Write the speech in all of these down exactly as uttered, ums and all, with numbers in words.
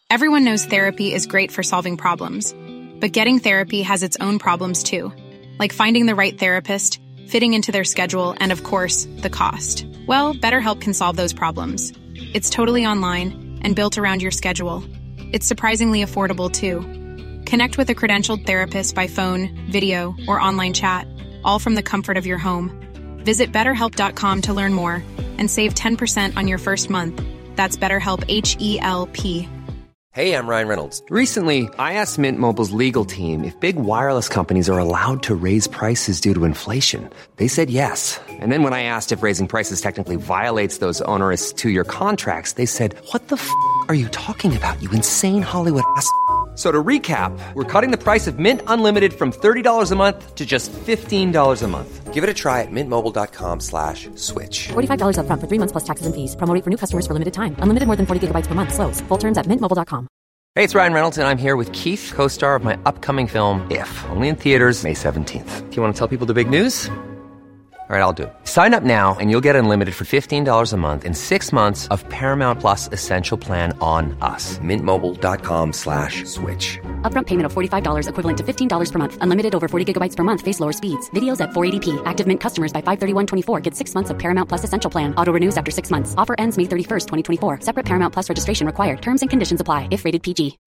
Everyone knows therapy is great for solving problems, but getting therapy has its own problems too, like finding the right therapist, fitting into their schedule, and of course, the cost. Well, BetterHelp can solve those problems. It's totally online and built around your schedule. It's surprisingly affordable too. Connect with a credentialed therapist by phone, video, or online chat, all from the comfort of your home. Visit better help dot com to learn more and save ten percent on your first month. That's BetterHelp, H E L P. Hey, I'm Ryan Reynolds. Recently, I asked Mint Mobile's legal team if big wireless companies are allowed to raise prices due to inflation. They said yes. And then when I asked if raising prices technically violates those onerous two-year contracts, they said, what the f*** are you talking about, you insane Hollywood ass f- So to recap, we're cutting the price of Mint Unlimited from thirty dollars a month to just fifteen dollars a month. Give it a try at mintmobile.com slash switch. forty-five dollars up front for three months plus taxes and fees. Promo rate for new customers for limited time. Unlimited more than forty gigabytes per month. Slows full terms at mint mobile dot com. Hey, it's Ryan Reynolds, and I'm here with Keith, co-star of my upcoming film, If, only in theaters May seventeenth. Do you want to tell people the big news? All right, I'll do it. Sign up now and you'll get unlimited for fifteen dollars a month and six months of Paramount Plus Essential Plan on us. Mintmobile.com slash switch. Upfront payment of forty-five dollars equivalent to fifteen dollars per month. Unlimited over forty gigabytes per month. Face lower speeds. Videos at four eighty p. Active Mint customers by five thirty-one twenty-four get six months of Paramount Plus Essential Plan. Auto renews after six months. Offer ends May thirty-first, twenty twenty-four. Separate Paramount Plus registration required. Terms and conditions apply if rated P G.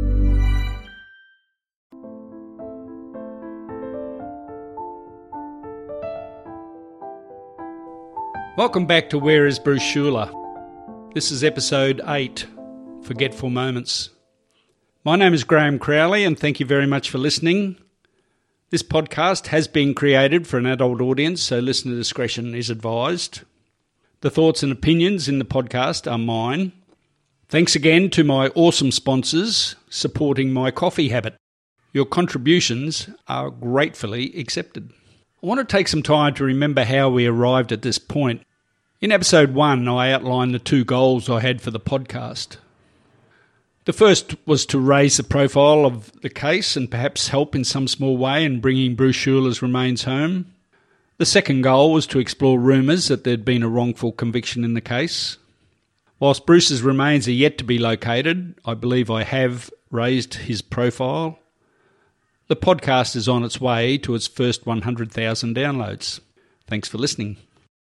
Welcome back to Where is Bruce Schuler? This is episode eight, Forgetful Moments. My name is Graham Crowley and thank you very much for listening. This podcast has been created for an adult audience, so listener discretion is advised. The thoughts and opinions in the podcast are mine. Thanks again to my awesome sponsors supporting my coffee habit. Your contributions are gratefully accepted. I want to take some time to remember how we arrived at this point. In episode one, I outlined the two goals I had for the podcast. The first was to raise the profile of the case and perhaps help in some small way in bringing Bruce Schuler's remains home. The second goal was to explore rumours that there had been a wrongful conviction in the case. Whilst Bruce's remains are yet to be located, I believe I have raised his profile. The podcast is on its way to its first one hundred thousand downloads. Thanks for listening.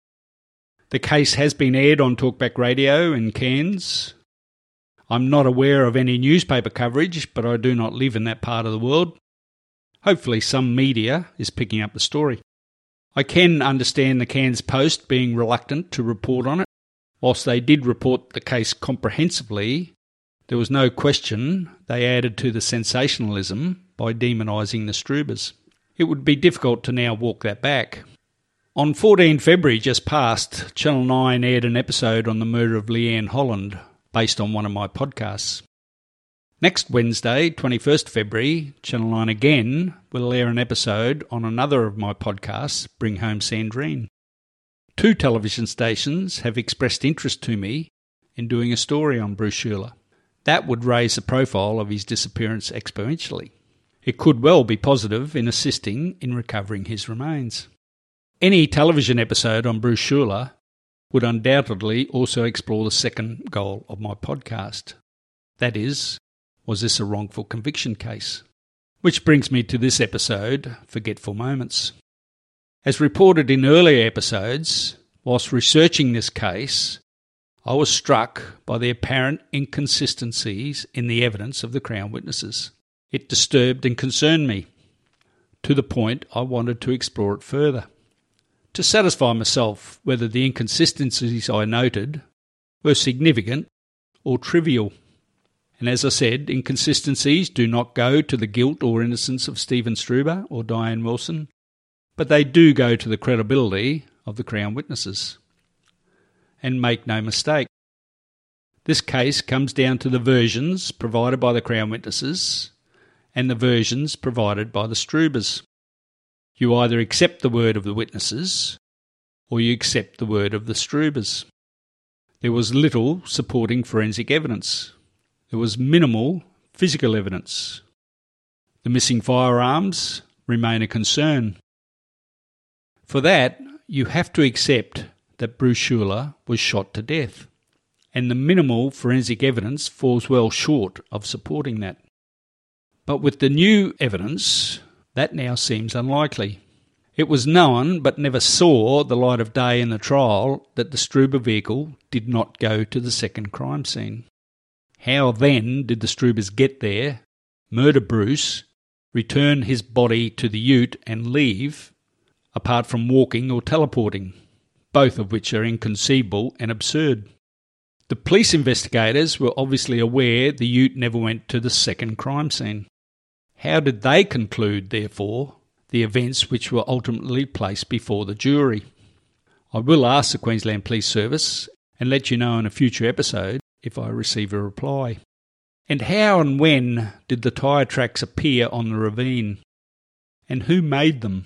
The case has been aired on Talkback Radio in Cairns. I'm not aware of any newspaper coverage, but I do not live in that part of the world. Hopefully some media is picking up the story. I can understand the Cairns Post being reluctant to report on it. Whilst they did report the case comprehensively, there was no question they added to the sensationalism by demonising the Strubers. It would be difficult to now walk that back. On fourteenth February just past, Channel nine aired an episode on the murder of Leanne Holland, based on one of my podcasts. Next Wednesday, twenty-first February, Channel nine again will air an episode on another of my podcasts, Bring Home Sandrine. Two television stations have expressed interest to me in doing a story on Bruce Schuler. That would raise the profile of his disappearance exponentially. It could well be positive in assisting in recovering his remains. Any television episode on Bruce Schuler would undoubtedly also explore the second goal of my podcast. That is, was this a wrongful conviction case? Which brings me to this episode, Forgetful Moments. As reported in earlier episodes, whilst researching this case, I was struck by the apparent inconsistencies in the evidence of the Crown witnesses. It disturbed and concerned me, to the point I wanted to explore it further, to satisfy myself whether the inconsistencies I noted were significant or trivial. And as I said, inconsistencies do not go to the guilt or innocence of Stephen Struber or Diane Wilson, but they do go to the credibility of the Crown witnesses. And make no mistake, this case comes down to the versions provided by the Crown witnesses and the versions provided by the Strubers. You either accept the word of the witnesses or you accept the word of the Strubers. There was little supporting forensic evidence. There was minimal physical evidence. The missing firearms remain a concern. For that, you have to accept that Bruce Schuler was shot to death, and the minimal forensic evidence falls well short of supporting that. But with the new evidence, that now seems unlikely. It was known, but never saw the light of day in the trial, that the Struber vehicle did not go to the second crime scene. How then did the Strubers get there, murder Bruce, return his body to the ute and leave, apart from walking or teleporting, both of which are inconceivable and absurd? The police investigators were obviously aware the ute never went to the second crime scene. How did they conclude, therefore, the events which were ultimately placed before the jury? I will ask the Queensland Police Service and let you know in a future episode if I receive a reply. And how and when did the tyre tracks appear on the ravine? And who made them?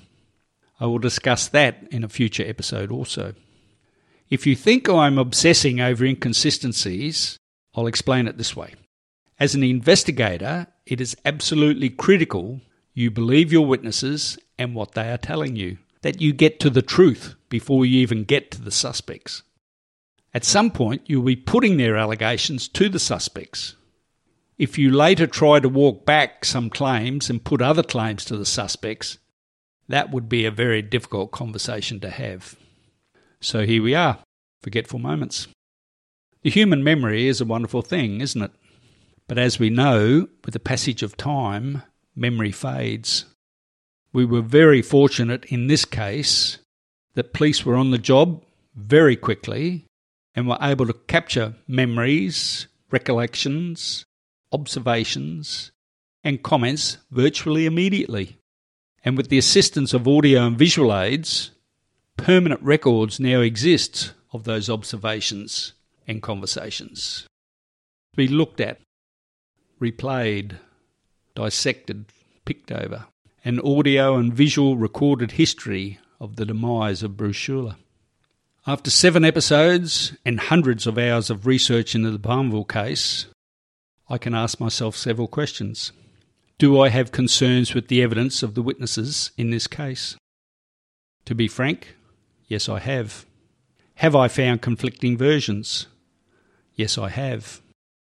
I will discuss that in a future episode also. If you think I'm obsessing over inconsistencies, I'll explain it this way. As an investigator, it is absolutely critical you believe your witnesses and what they are telling you, that you get to the truth before you even get to the suspects. At some point, you'll be putting their allegations to the suspects. If you later try to walk back some claims and put other claims to the suspects, that would be a very difficult conversation to have. So here we are, forgetful moments. The human memory is a wonderful thing, isn't it? But as we know, with the passage of time, memory fades. We were very fortunate in this case that police were on the job very quickly and were able to capture memories, recollections, observations and comments virtually immediately. And with the assistance of audio and visual aids, permanent records now exist of those observations and conversations. To be looked at, replayed, dissected, picked over, an audio and visual recorded history of the demise of Bruce Schuler. After seven episodes and hundreds of hours of research into the Palmville case, I can ask myself several questions. Do I have concerns with the evidence of the witnesses in this case? To be frank, yes, I have. Have I found conflicting versions? Yes, I have.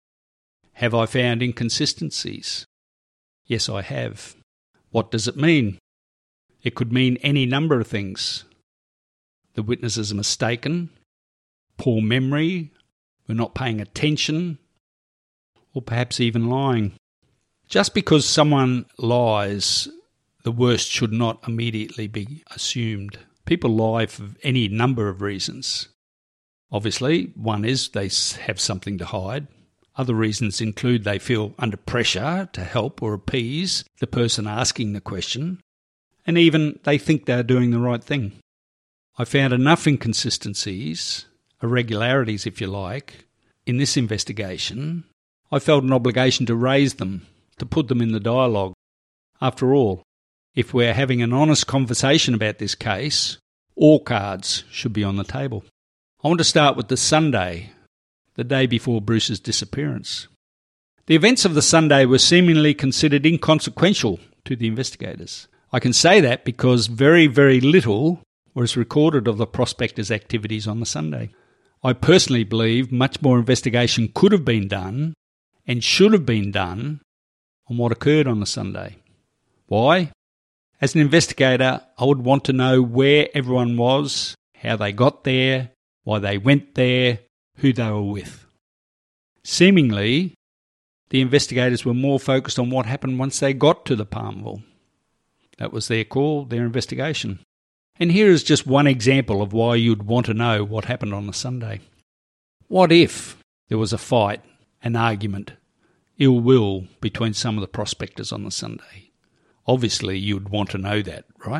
Have I found inconsistencies? Yes, I have. What does it mean? It could mean any number of things. The witnesses are mistaken, poor memory, were not paying attention, or perhaps even lying. Just because someone lies, the worst should not immediately be assumed. People lie for any number of reasons. Obviously, one is they have something to hide. Other reasons include they feel under pressure to help or appease the person asking the question, and even they think they are doing the right thing. I found enough inconsistencies, irregularities if you like, in this investigation. I felt an obligation to raise them, to put them in the dialogue. After all, if we're having an honest conversation about this case, all cards should be on the table. I want to start with the Sunday, the day before Bruce's disappearance. The events of the Sunday were seemingly considered inconsequential to the investigators. I can say that because very, very little was recorded of the prospectors' activities on the Sunday. I personally believe much more investigation could have been done and should have been done on what occurred on the Sunday. Why? As an investigator, I would want to know where everyone was, how they got there, why they went there, who they were with. Seemingly, the investigators were more focused on what happened once they got to the Palmville. That was their call, their investigation. And here is just one example of why you'd want to know what happened on the Sunday. What if there was a fight, an argument, ill will between some of the prospectors on the Sunday? Obviously, you'd want to know that, right?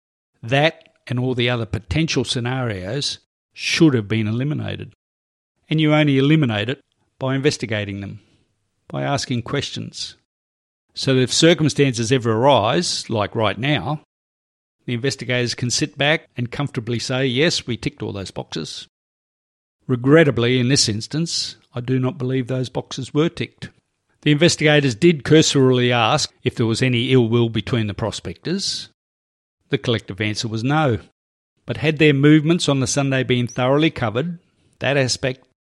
That and all the other potential scenarios should have been eliminated. And you only eliminate it by investigating them, by asking questions. So that if circumstances ever arise, like right now, the investigators can sit back and comfortably say, yes, we ticked all those boxes. Regrettably, in this instance, I do not believe those boxes were ticked. The investigators did cursorily ask if there was any ill will between the prospectors. The collective answer was no. But had their movements on the Sunday been thoroughly covered, that aspect,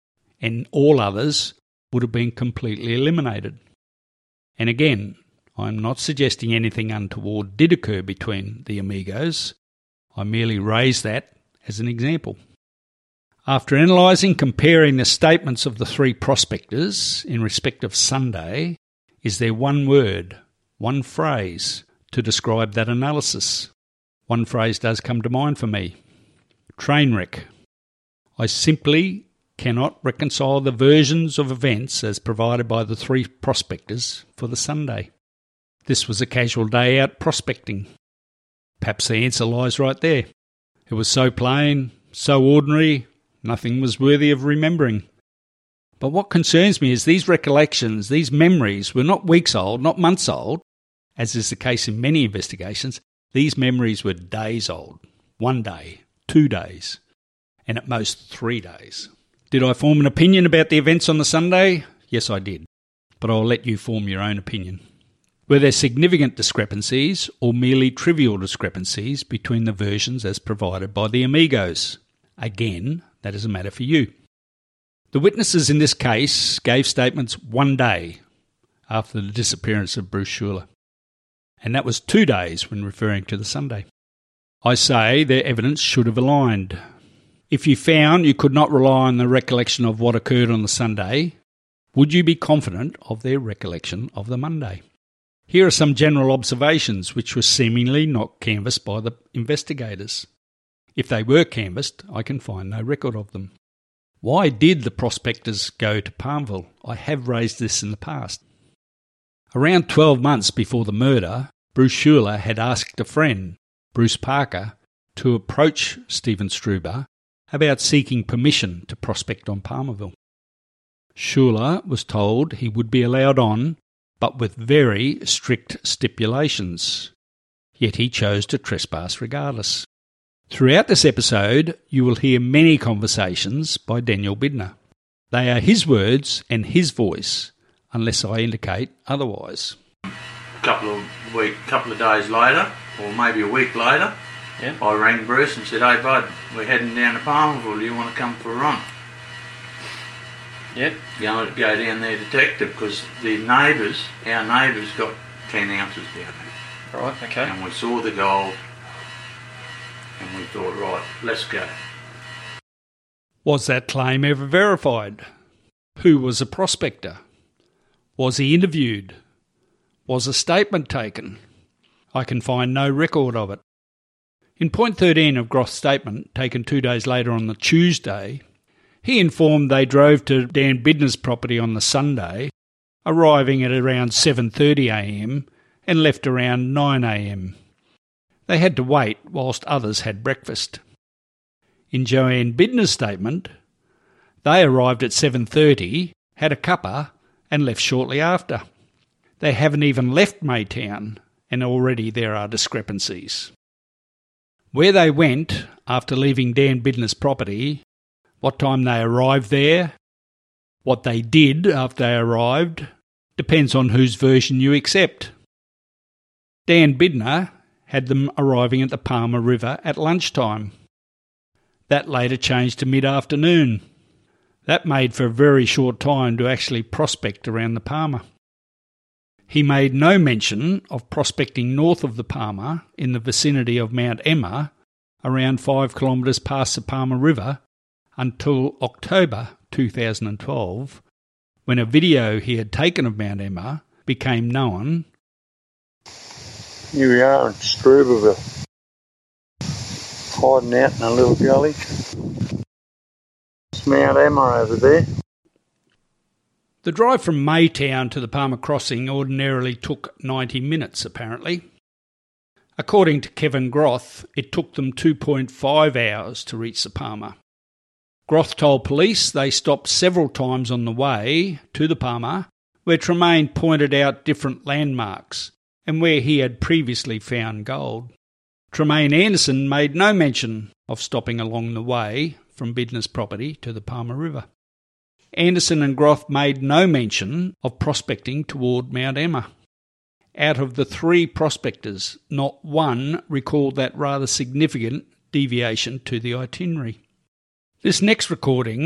and all others would have been completely eliminated. And again, I'm not suggesting anything untoward did occur between the amigos. I merely raise that as an example. After analysing, comparing the statements of the three prospectors in respect of Sunday, is there one word, one phrase to describe that analysis? One phrase does come to mind for me. Train wreck. I simply cannot reconcile the versions of events as provided by the three prospectors for the Sunday. This was a casual day out prospecting. Perhaps the answer lies right there. It was so plain, so ordinary, nothing was worthy of remembering. But what concerns me is these recollections, these memories were not weeks old, not months old, as is the case in many investigations. These memories were days old, one day, two days, and at most three days. Did I form an opinion about the events on the Sunday? Yes, I did, but I'll let you form your own opinion. Were there significant discrepancies or merely trivial discrepancies between the versions as provided by the amigos? Again, that is a matter for you. The witnesses in this case gave statements one day after the disappearance of Bruce Schuler, and that was two days when referring to the Sunday. I say their evidence should have aligned. If you found you could not rely on the recollection of what occurred on the Sunday, would you be confident of their recollection of the Monday? Here are some general observations which were seemingly not canvassed by the investigators. If they were canvassed, I can find no record of them. Why did the prospectors go to Palmville? I have raised this in the past. Around twelve months before the murder, Bruce Schuler had asked a friend, Bruce Parker, to approach Stephen Struber about seeking permission to prospect on Palmerville. Schuler was told he would be allowed on, but with very strict stipulations. Yet he chose to trespass regardless. Throughout this episode, you will hear many conversations by Daniel Bidner. They are his words and his voice, unless I indicate otherwise. A couple of week, couple of days later, or maybe a week later, yeah. I rang Bruce and said, "Hey bud, we're heading down to Palmerville. Do you want to come for a run?" Yep. Go, go down there, detective, because the neighbours, our neighbours, got ten ounces down there. Right. Okay. And we saw the gold. And we thought, right, let's go. Was that claim ever verified? Who was a prospector? Was he interviewed? Was a statement taken? I can find no record of it. In point thirteen of Groth's statement, taken two days later on the Tuesday, he informed they drove to Dan Bidner's property on the Sunday, arriving at around seven thirty a m and left around nine a m They had to wait whilst others had breakfast. In Joanne Bidner's statement, they arrived at seven thirty, had a cuppa, and left shortly after. They haven't even left Maytown, and already there are discrepancies. Where they went after leaving Dan Bidner's property, what time they arrived there, what they did after they arrived, depends on whose version you accept. Dan Bidner had them arriving at the Palmer River at lunchtime. That later changed to mid-afternoon. That made for a very short time to actually prospect around the Palmer. He made no mention of prospecting north of the Palmer in the vicinity of Mount Emma, around five kilometres past the Palmer River, until October two thousand twelve, when a video he had taken of Mount Emma became known. Here we are in Struberville, hiding out in a little gully. It's Mount Emma over there. The drive from Maytown to the Palmer Crossing ordinarily took ninety minutes, apparently. According to Kevin Groth, it took them two point five hours to reach the Palmer. Groth told police they stopped several times on the way to the Palmer, where Tremaine pointed out different landmarks and where he had previously found gold. Tremaine Anderson made no mention of stopping along the way from Bidner's property to the Palmer River. Anderson and Groth made no mention of prospecting toward Mount Emma. Out of the three prospectors, not one recalled that rather significant deviation to the itinerary. This next recording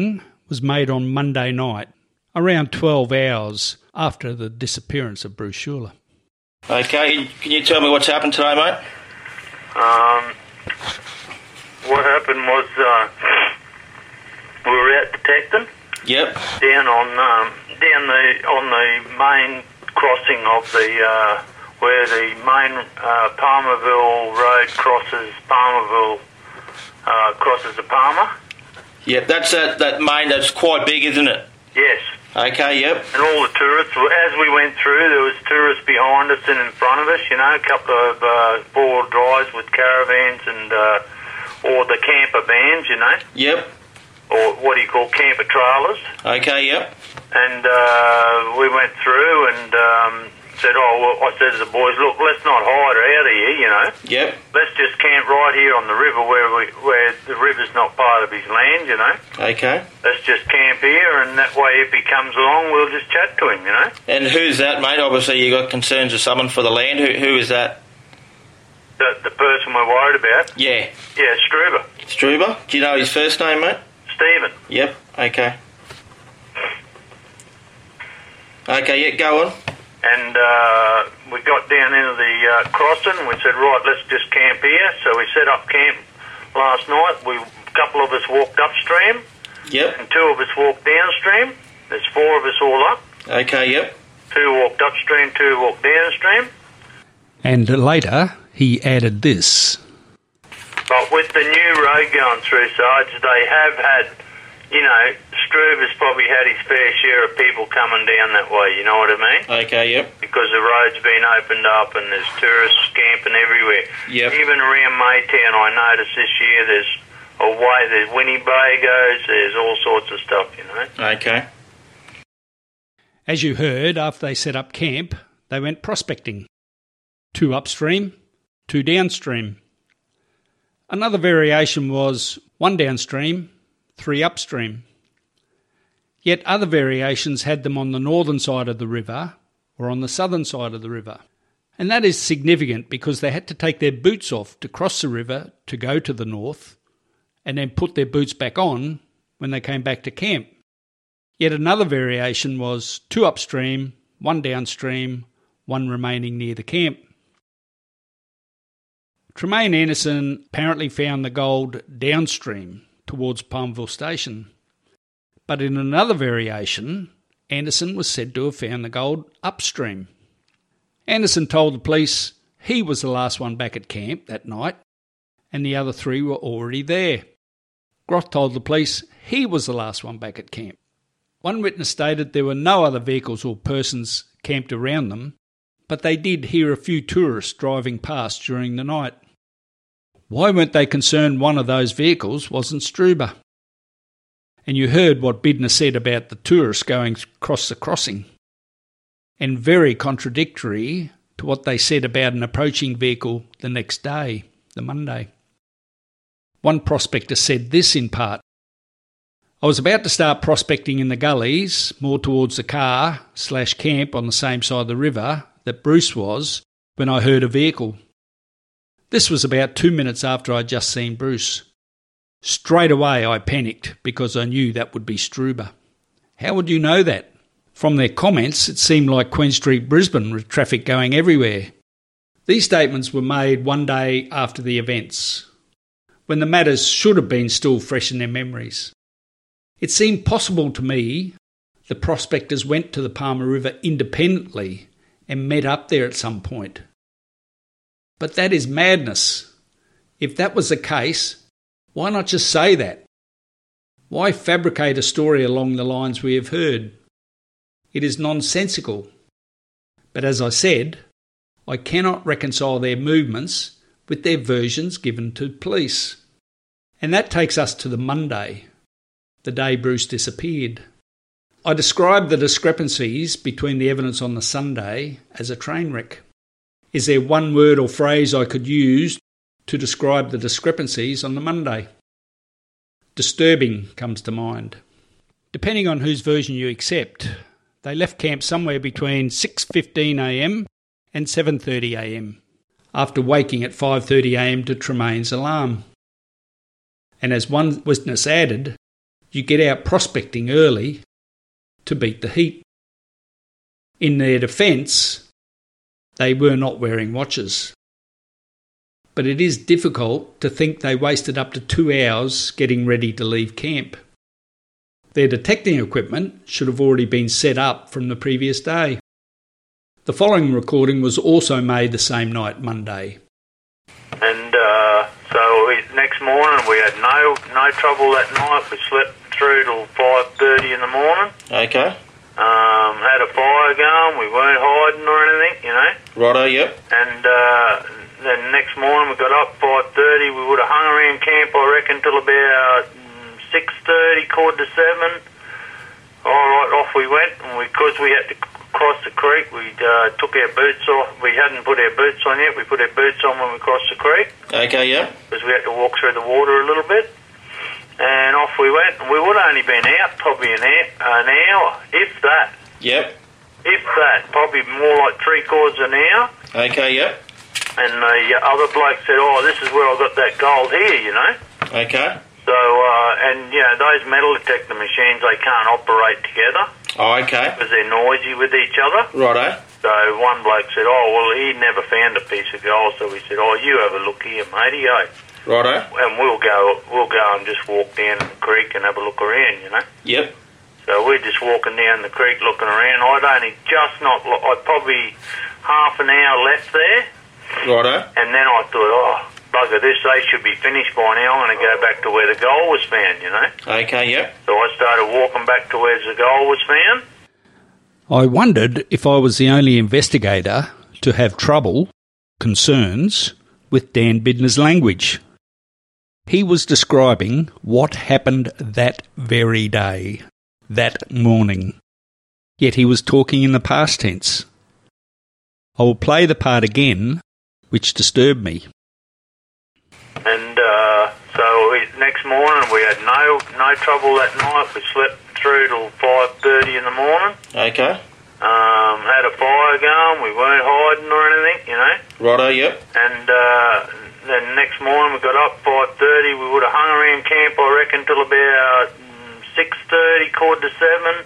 was made on Monday night, around twelve hours after the disappearance of Bruce Schuler. Okay, can you tell me what's happened today, mate? Um, what happened was uh, we were out detecting. Yep. Down on um, down the on the main crossing of the uh, where the main uh, Palmerville Road crosses Palmerville uh, crosses the Palmer. Yep, that's that that main that's quite big, isn't it? Yes. Okay, yep. And all the tourists, as we went through, there was tourists behind us and in front of us, you know, a couple of uh, four-wheel drives with caravans and, uh, or the camper vans, you know. Yep. Or what do you call camper trailers. Okay, yep. And uh, we went through and um, said, oh, well, I said to the boys, look, let's not hide out of here, you know. Yep. Let's just camp right here on the river where we, where the river's not part of his land, you know. Okay. Let's just camp here, and that way if he comes along, we'll just chat to him, you know. And who's that, mate? Obviously you got concerns of someone for the land. Who Who is that? The, the person we're worried about? Yeah. Yeah, Struber. Struber? Do you know his first name, mate? Stephen. Yep, okay. Okay, yeah, go on. And uh, we got down into the uh, crossing. We said, right, let's just camp here. So we set up camp last night. We, a couple of us walked upstream. Yep. And two of us walked downstream. There's four of us all up. Okay, yep. Two walked upstream, two walked downstream. And later, he added this. But with the new road going through, Sarge, they have had, you know, Struber's probably had his fair share of people coming down that way, you know what I mean? Okay, yep. Because the road's been opened up and there's tourists camping everywhere. Yep. Even around Maytown, I noticed this year there's a way, there's Winnebagos, there's all sorts of stuff, you know? Okay. As you heard, after they set up camp, they went prospecting. Two upstream, two downstream. Another variation was one downstream, three upstream. Yet other variations had them on the northern side of the river or on the southern side of the river. And that is significant because they had to take their boots off to cross the river to go to the north and then put their boots back on when they came back to camp. Yet another variation was two upstream, one downstream, one remaining near the camp. Tremaine Anderson apparently found the gold downstream towards Palmerville Station. But in another variation, Anderson was said to have found the gold upstream. Anderson told the police he was the last one back at camp that night, and the other three were already there. Groth told the police he was the last one back at camp. One witness stated there were no other vehicles or persons camped around them, but they did hear a few tourists driving past during the night. Why weren't they concerned one of those vehicles wasn't Struber? And you heard what Bidner said about the tourists going across the crossing. And very contradictory to what they said about an approaching vehicle the next day, the Monday. One prospector said this in part. I was about to start prospecting in the gullies, more towards the car slash camp on the same side of the river that Bruce was, when I heard a vehicle. This was about two minutes after I'd just seen Bruce. Straight away I panicked because I knew that would be Struber. How would you know that? From their comments, it seemed like Queen Street, Brisbane, with traffic going everywhere. These statements were made one day after the events, when the matters should have been still fresh in their memories. It seemed possible to me the prospectors went to the Palmer River independently and met up there at some point. But that is madness. If that was the case, why not just say that? Why fabricate a story along the lines we have heard? It is nonsensical. But as I said, I cannot reconcile their movements with their versions given to police. And that takes us to the Monday, the day Bruce disappeared. I described the discrepancies between the evidence on the Sunday as a train wreck. Is there one word or phrase I could use to describe the discrepancies on the Monday? Disturbing comes to mind. Depending on whose version you accept, they left camp somewhere between six fifteen a m and seven thirty a m after waking at five thirty a m to Tremaine's alarm. And as one witness added, you get out prospecting early to beat the heat. In their defence, they were not wearing watches. But it is difficult to think they wasted up to two hours getting ready to leave camp. Their detecting equipment should have already been set up from the previous day. The following recording was also made the same night, Monday. And uh, so we, next morning we had no no trouble that night. We slept through till five thirty in the morning. Okay. Um, had a fire going. We weren't hiding or anything, you know. Righto, yep. And uh, then next morning we got up five thirty. We would have hung around camp, I reckon, till about six thirty, quarter to seven. All right, off we went, and because we, we had to cross the creek, we uh, took our boots off. We hadn't put our boots on yet. We put our boots on when we crossed the creek. Okay, yeah. Because we had to walk through the water a little bit. And off we went, and we would have only been out probably an hour, an hour, if that. Yep. If that, probably more like three quarters of an hour. Okay, yep. And the other bloke said, oh, this is where I got that gold here, you know. Okay. So, uh, and, you know, those metal detector machines, they can't operate together. Oh, okay. Because they're noisy with each other. Righto. So one bloke said, oh, well, he never found a piece of gold, so we said, oh, you have a look here, matey, eh? Righto. And we'll go, we'll go and just walk down the creek and have a look around, you know. Yep. So we're just walking down the creek looking around. I'd only just not, I'd probably half an hour left there. Righto. And then I thought, oh, bugger this, they should be finished by now. I'm going to go back to where the gold was found, you know. Okay, yep. So I started walking back to where the gold was found. I wondered if I was the only investigator to have trouble, concerns, with Dan Bidner's language. He was describing what happened that very day, that morning. Yet he was talking in the past tense. I will play the part again, which disturbed me. And uh, so we, next morning we had no no trouble that night. We slept through till five thirty in the morning. Okay. Um, had a fire going. We weren't hiding or anything, you know. Righto, yep. And uh, then next morning we got up five thirty. We would have hung around camp, I reckon, till about six thirty, quarter to seven.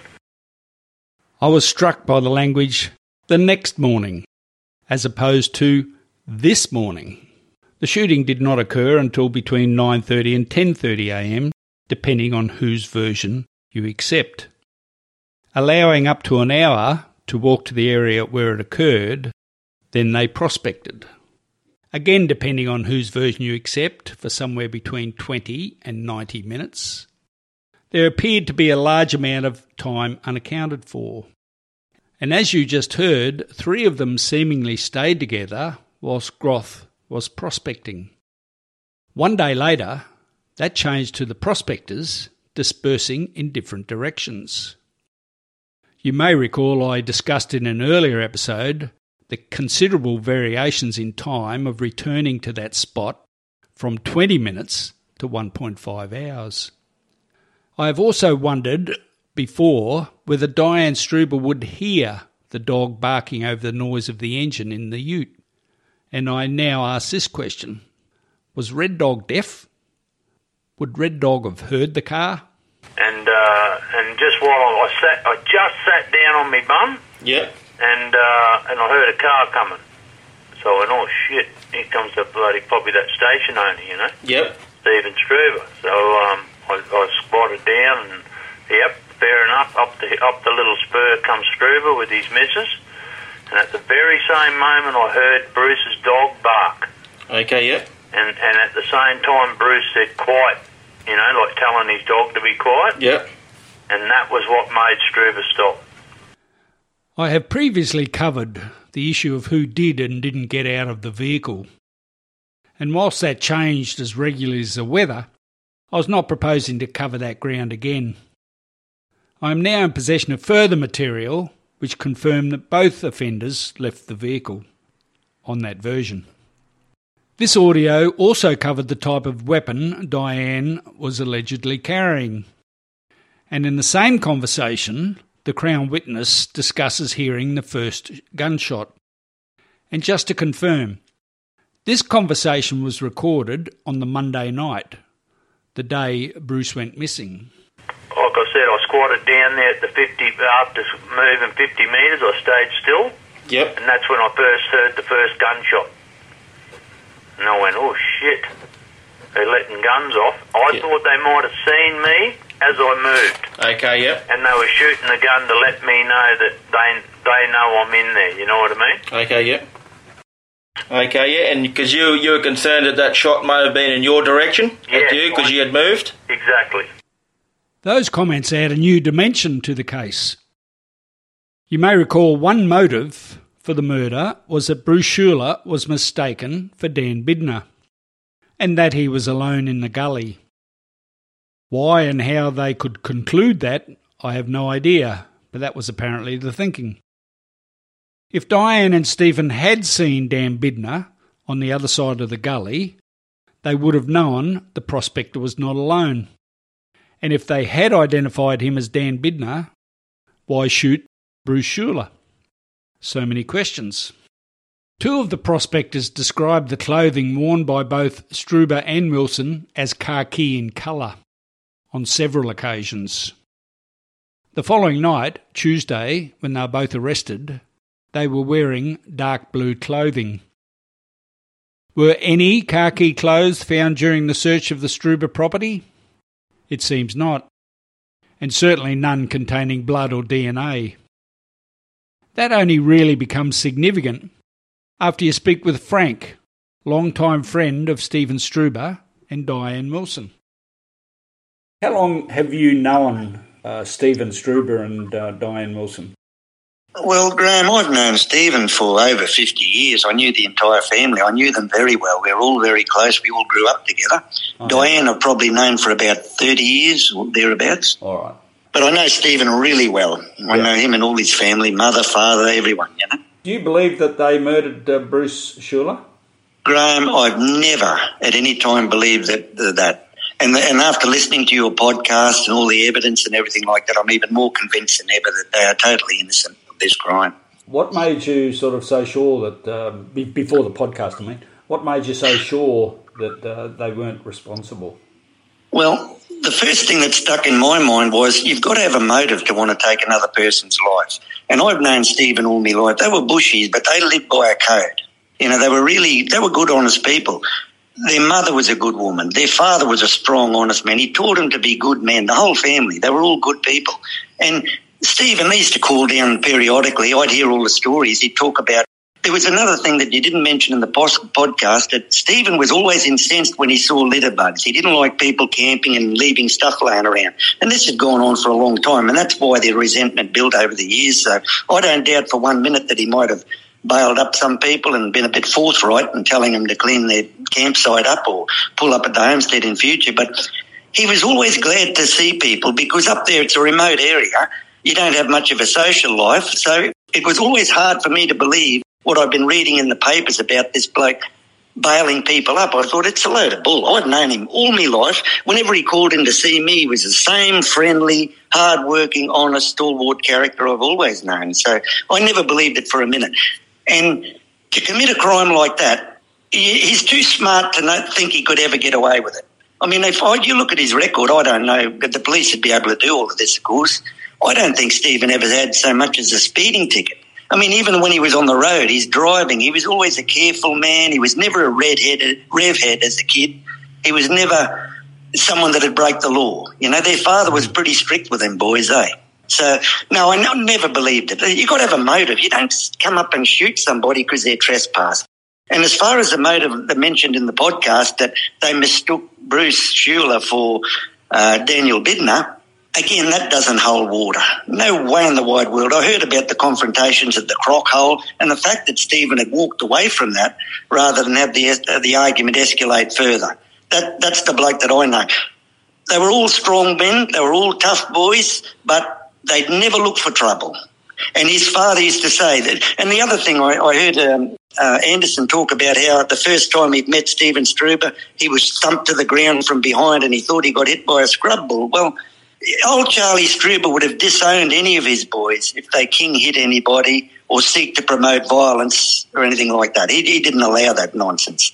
I was struck by the language the next morning, as opposed to this morning. The shooting did not occur until between nine thirty and ten thirty a m, depending on whose version you accept. Allowing up to an hour to walk to the area where it occurred, then they prospected. Again, depending on whose version you accept, for somewhere between twenty and ninety minutes. There appeared to be a large amount of time unaccounted for. And as you just heard, three of them seemingly stayed together whilst Groth was prospecting. One day later, that changed to the prospectors dispersing in different directions. You may recall I discussed in an earlier episode the considerable variations in time of returning to that spot from twenty minutes to one point five hours. I have also wondered before whether Diane Struber would hear the dog barking over the noise of the engine in the ute. And I now ask this question. Was Red Dog deaf? Would Red Dog have heard the car? And uh, and just while I sat, I just sat down on my bum. Yep. And uh, and I heard a car coming. So I went, oh shit, here comes the bloody, probably that station owner, you know? Yep. Stephen Struber. So um, I, I squatted down and, yep, fair enough, up the, up the little spur comes Struber with his missus. And at the very same moment I heard Bruce's dog bark. Okay, yep. And and at the same time Bruce said quiet, you know, like telling his dog to be quiet. Yep. And that was what made Struber stop. I have previously covered the issue of who did and didn't get out of the vehicle. And whilst that changed as regularly as the weather, I was not proposing to cover that ground again. I am now in possession of further material which confirm that both offenders left the vehicle on that version. This audio also covered the type of weapon Diane was allegedly carrying. And in the same conversation, the Crown witness discusses hearing the first gunshot. And just to confirm, this conversation was recorded on the Monday night, the day Bruce went missing. squatted down there at the fifty, after moving fifty metres, I stayed still. Yep. And that's when I first heard the first gunshot. And I went, oh shit, they're letting guns off. I yep. thought they might have seen me as I moved. Okay, yep. And they were shooting the gun to let me know that they they know I'm in there, you know what I mean? Okay, yep. Okay, yeah, and because you, you were concerned that that shot may have been in your direction yeah, at you because you had moved? Exactly. Those comments add a new dimension to the case. You may recall one motive for the murder was that Bruce Schuler was mistaken for Dan Bidner, and that he was alone in the gully. Why and how they could conclude that, I have no idea, but that was apparently the thinking. If Diane and Stephen had seen Dan Bidner on the other side of the gully, they would have known the prospector was not alone. And if they had identified him as Dan Bidner, why shoot Bruce Schuler? So many questions. Two of the prospectors described the clothing worn by both Struber and Wilson as khaki in colour on several occasions. The following night, Tuesday, when they were both arrested, they were wearing dark blue clothing. Were any khaki clothes found during the search of the Struber property? It seems not, and certainly none containing blood or D N A. That only really becomes significant after you speak with Frank, longtime friend of Stephen Struber and Diane Wilson. How long have you known uh, Stephen Struber and uh, Diane Wilson? Well, Graham, I've known Stephen for over fifty years. I knew the entire family. I knew them very well. We were all very close. We all grew up together. Oh, Diane I've probably known for about thirty years or thereabouts. All right. But I know Stephen really well. I yeah. know him and all his family, mother, father, everyone, you know. Do you believe that they murdered uh, Bruce Schuler? Graham, I've never at any time believed that. Uh, that. And, the, and after listening to your podcast and all the evidence and everything like that, I'm even more convinced than ever that they are totally innocent of this crime. What made you sort of so sure that, uh, be, before the podcast, I mean, what made you so sure that uh, they weren't responsible? Well, the first thing that stuck in my mind was you've got to have a motive to want to take another person's life. And I've known Stephen all my life. They were bushies, but they lived by a code. You know, they were really, they were good, honest people. Their mother was a good woman. Their father was a strong, honest man. He taught them to be good men, the whole family. They were all good people. And Stephen, they used to call down periodically. I'd hear all the stories. He'd talk about. There was another thing that you didn't mention in the podcast, that Stephen was always incensed when he saw litter bugs. He didn't like people camping and leaving stuff laying around. And this had gone on for a long time, and that's why their resentment built over the years. So I don't doubt for one minute that he might have bailed up some people and been a bit forthright in telling them to clean their campsite up or pull up at the homestead in future. But he was always glad to see people, because up there it's a remote area. You don't have much of a social life. So it was always hard for me to believe what I've been reading in the papers about this bloke bailing people up. I thought, it's a load of bull. I've known him all my life. Whenever he called in to see me, he was the same friendly, hard-working, honest, stalwart character I've always known. So I never believed it for a minute. And to commit a crime like that, he's too smart to not think he could ever get away with it. I mean, if I, you look at his record, I don't know, but the police would be able to do all of this, of course. I don't think Stephen ever had so much as a speeding ticket. I mean, even when he was on the road, he's driving. He was always a careful man. He was never a redheaded revhead as a kid. He was never someone that would break the law. You know, their father was pretty strict with them boys, eh? So, no, I never believed it. You've got to have a motive. You don't come up and shoot somebody because they're trespassing. And as far as the motive that mentioned in the podcast, that they mistook Bruce Schuler for uh, Daniel Bidner, again, that doesn't hold water. No way in the wide world. I heard about the confrontations at the croc hole, and the fact that Stephen had walked away from that rather than have the uh, the argument escalate further. That That's the bloke that I know. They were all strong men. They were all tough boys, but they'd never look for trouble. And his father used to say that. And the other thing, I, I heard um, uh, Anderson talk about how the first time he'd met Stephen Struber, he was thumped to the ground from behind and he thought he got hit by a scrub ball. Well, old Charlie Struber would have disowned any of his boys if they king hit anybody or seek to promote violence or anything like that. He, he didn't allow that nonsense.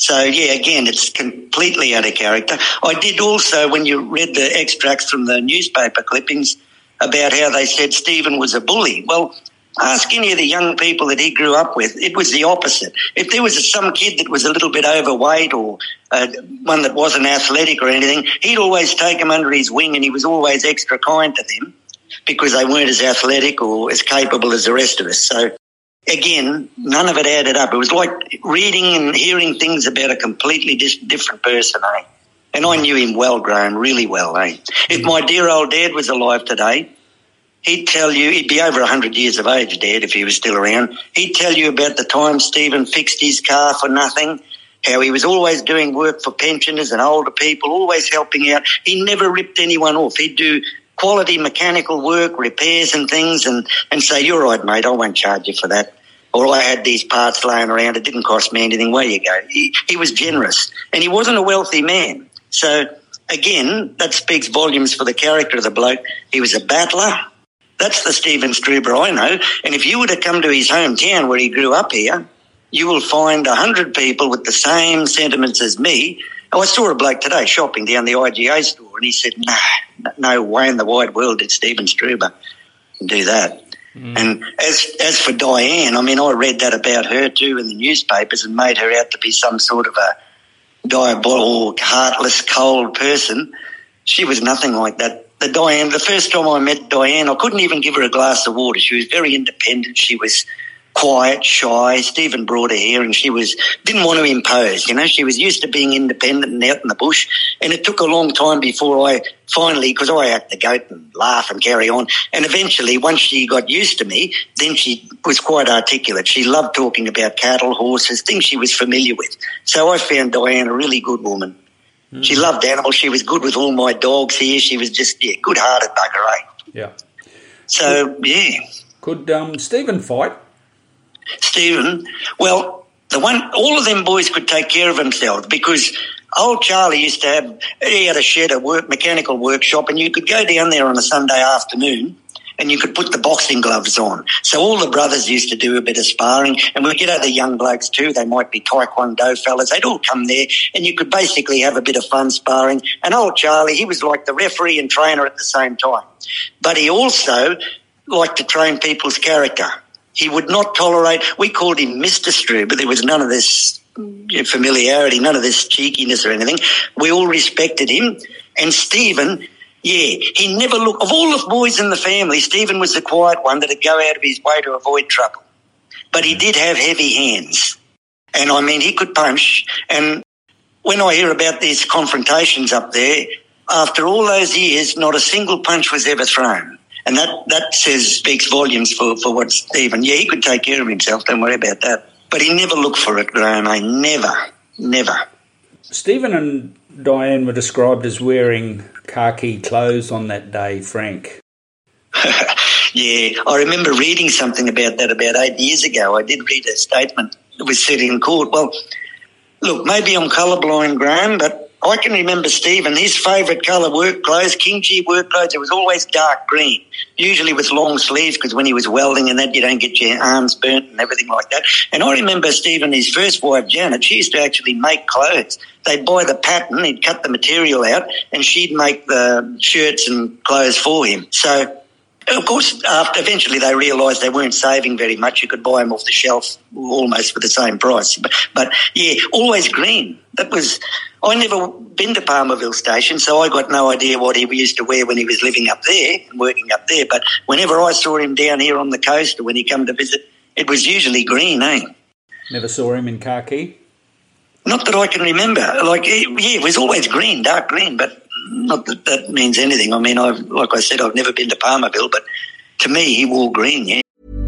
So, yeah, again, it's completely out of character. I did also, when you read the extracts from the newspaper clippings about how they said Stephen was a bully. Well, ask any of the young people that he grew up with. It was the opposite. If there was some kid that was a little bit overweight or uh, one that wasn't athletic or anything, he'd always take them under his wing, and he was always extra kind to them because they weren't as athletic or as capable as the rest of us. So, again, none of it added up. It was like reading and hearing things about a completely dis- different person, eh? And I knew him well, Graham, really well, eh? If my dear old dad was alive today, he'd tell you, he'd be over one hundred years of age, Dad, if he was still around. He'd tell you about the time Stephen fixed his car for nothing, how he was always doing work for pensioners and older people, always helping out. He never ripped anyone off. He'd do quality mechanical work, repairs and things, and, and say, you're right, mate, I won't charge you for that. Or I had these parts laying around, it didn't cost me anything, where you go. He, he was generous, and he wasn't a wealthy man. So, again, that speaks volumes for the character of the bloke. He was a battler. That's the Stephen Struber I know. And if you were to come to his hometown where he grew up here, you will find a hundred people with the same sentiments as me. Oh, I saw a bloke today shopping down the I G A store, and he said, no, no way in the wide world did Stephen Struber do that. Mm. And as as for Diane, I mean, I read that about her too in the newspapers and made her out to be some sort of a diabolical, heartless, cold person. She was nothing like that. The Diane, the first time I met Diane, I couldn't even give her a glass of water. She was very independent. She was quiet, shy. Stephen brought her here, and she was didn't want to impose. You know, she was used to being independent and out in the bush. And it took a long time before I finally, because I had to go and laugh and carry on. And eventually, once she got used to me, then she was quite articulate. She loved talking about cattle, horses, things she was familiar with. So I found Diane a really good woman. Mm. She loved animals. She was good with all my dogs here. She was just, yeah, good-hearted bugger, eh? Yeah. So, yeah. Could um, Stephen fight? Stephen, well, the one, all of them boys could take care of themselves because old Charlie used to have, he had a shed, a work, mechanical workshop, and you could go down there on a Sunday afternoon and you could put the boxing gloves on. So all the brothers used to do a bit of sparring, and we'd get other young blokes too. They might be taekwondo fellas. They'd all come there, and you could basically have a bit of fun sparring. And old Charlie, he was like the referee and trainer at the same time. But he also liked to train people's character. He would not tolerate, we called him Mister Struber, but there was none of this familiarity, none of this cheekiness or anything. We all respected him. And Stephen, yeah, he never looked, of all the boys in the family, Stephen was the quiet one that would go out of his way to avoid trouble. But he did have heavy hands. And I mean, he could punch. And when I hear about these confrontations up there, after all those years, not a single punch was ever thrown. And that, that says, speaks volumes for, for what Stephen, yeah, he could take care of himself, don't worry about that. But he never looked for it, Graham, I never, never. Stephen and Diane were described as wearing khaki clothes on that day, Frank. Yeah, I remember reading something about that about eight years ago. I did read a statement that was said in court. Well, look, maybe I'm colourblind, Graham, but I can remember Stephen, his favourite colour work clothes, King G work clothes, it was always dark green, usually with long sleeves because when he was welding and that, you don't get your arms burnt and everything like that. And I remember Stephen, his first wife, Janet, she used to actually make clothes. They'd buy the pattern, he'd cut the material out, and she'd make the shirts and clothes for him. So, of course, after eventually they realised they weren't saving very much. You could buy them off the shelf almost for the same price. But, but yeah, always green. That was... I never been to Palmerville Station, so I got no idea what he used to wear when he was living up there and working up there. But whenever I saw him down here on the coast or when he come to visit, it was usually green, eh? Never saw him in khaki? Not that I can remember. Like, yeah, it was always green, dark green, but not that that means anything. I mean, I've, like I said, I've never been to Palmerville, but to me, he wore green, yeah.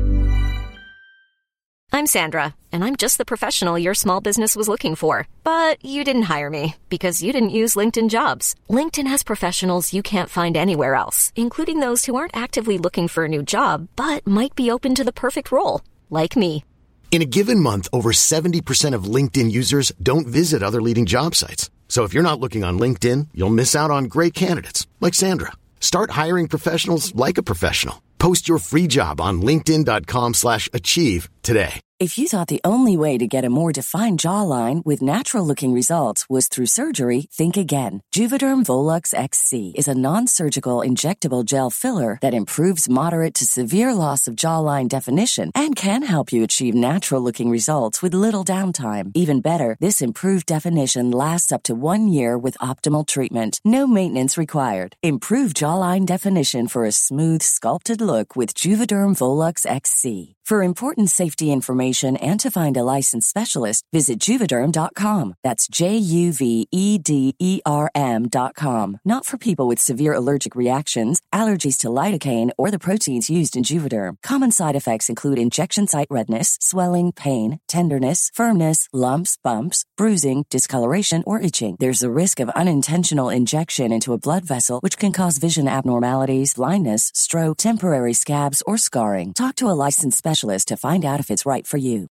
I'm Sandra, and I'm just the professional your small business was looking for. But you didn't hire me because you didn't use LinkedIn Jobs. LinkedIn has professionals you can't find anywhere else, including those who aren't actively looking for a new job, but might be open to the perfect role, like me. In a given month, over seventy percent of LinkedIn users don't visit other leading job sites. So if you're not looking on LinkedIn, you'll miss out on great candidates like Sandra. Start hiring professionals like a professional. Post your free job on linkedin.com slash achieve today. If you thought the only way to get a more defined jawline with natural-looking results was through surgery, think again. Juvederm Volux X C is a non-surgical injectable gel filler that improves moderate to severe loss of jawline definition and can help you achieve natural-looking results with little downtime. Even better, this improved definition lasts up to one year with optimal treatment. No maintenance required. Improve jawline definition for a smooth, sculpted look with Juvederm Volux X C. For important safety information and to find a licensed specialist, visit Juvederm dot com. That's J U V E D E R M dot com. Not for people with severe allergic reactions, allergies to lidocaine, or the proteins used in Juvederm. Common side effects include injection site redness, swelling, pain, tenderness, firmness, lumps, bumps, bruising, discoloration, or itching. There's a risk of unintentional injection into a blood vessel, which can cause vision abnormalities, blindness, stroke, temporary scabs, or scarring. Talk to a licensed specialist to find out if it's right for you.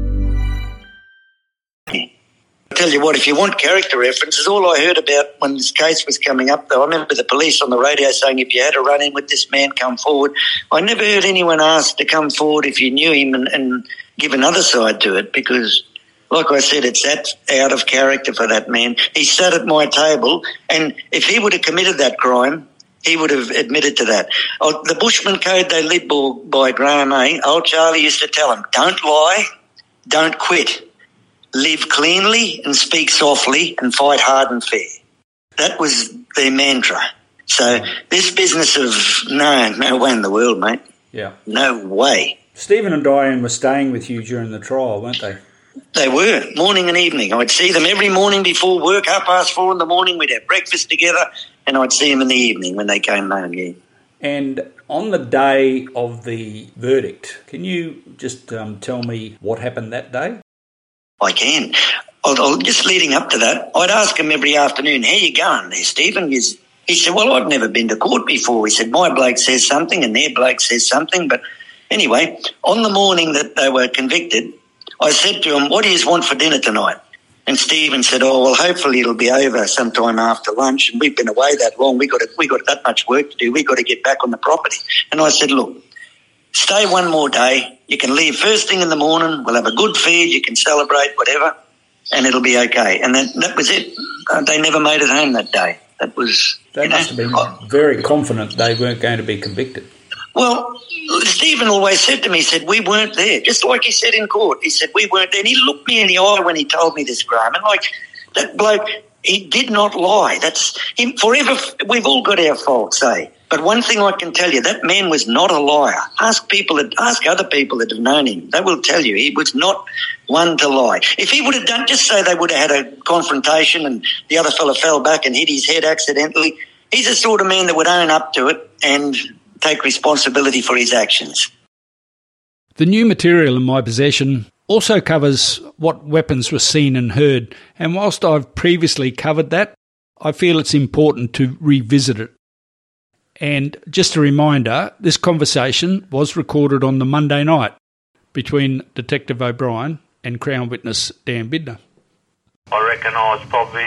I tell you what, if you want character references, all I heard about when this case was coming up, though, I remember the police on the radio saying if you had a run-in with this man, come forward. I never heard anyone ask to come forward if you knew him and, and give another side to it, because, like I said, it's that out of character for that man. He sat at my table, and if he would have committed that crime, he would have admitted to that. Oh, the Bushman Code they live by, Graham, eh? Old Charlie used to tell him, don't lie, don't quit. Live cleanly and speak softly and fight hard and fair. That was their mantra. So this business of, no, no way in the world, mate. Yeah. No way. Stephen and Diane were staying with you during the trial, weren't they? They were, morning and evening. I'd see them every morning before work, half past four in the morning. We'd have breakfast together, and I'd see them in the evening when they came home, yeah. And on the day of the verdict, can you just um, tell me what happened that day? I can. I'll, I'll, just leading up to that, I'd ask him every afternoon, how you going there, Stephen? He said, well, I've never been to court before. He said, my bloke says something and their bloke says something. But anyway, on the morning that they were convicted, I said to him, what do you want for dinner tonight? And Stephen said, oh, well, hopefully it'll be over sometime after lunch, and we've been away that long. We've got, to, we got that much work to do. We've got to get back on the property. And I said, look, stay one more day. You can leave first thing in the morning. We'll have a good feed. You can celebrate, whatever, and it'll be okay. And then that was it. Uh, they never made it home that day. That was... They must know, have been very confident they weren't going to be convicted. Well, Stephen always said to me, he said, we weren't there, just like he said in court. He said, we weren't there. And he looked me in the eye when he told me this, Graham. And like, that bloke, he did not lie. That's him. Forever, we've all got our faults, eh? But one thing I can tell you, that man was not a liar. Ask people, that, ask other people that have known him. They will tell you he was not one to lie. If he would have done, just say they would have had a confrontation and the other fella fell back and hit his head accidentally, he's the sort of man that would own up to it and take responsibility for his actions. The new material in my possession also covers what weapons were seen and heard, and whilst I've previously covered that, I feel it's important to revisit it. And just a reminder, this conversation was recorded on the Monday night between Detective O'Brien and Crown Witness Dan Bidner. I reckon I was probably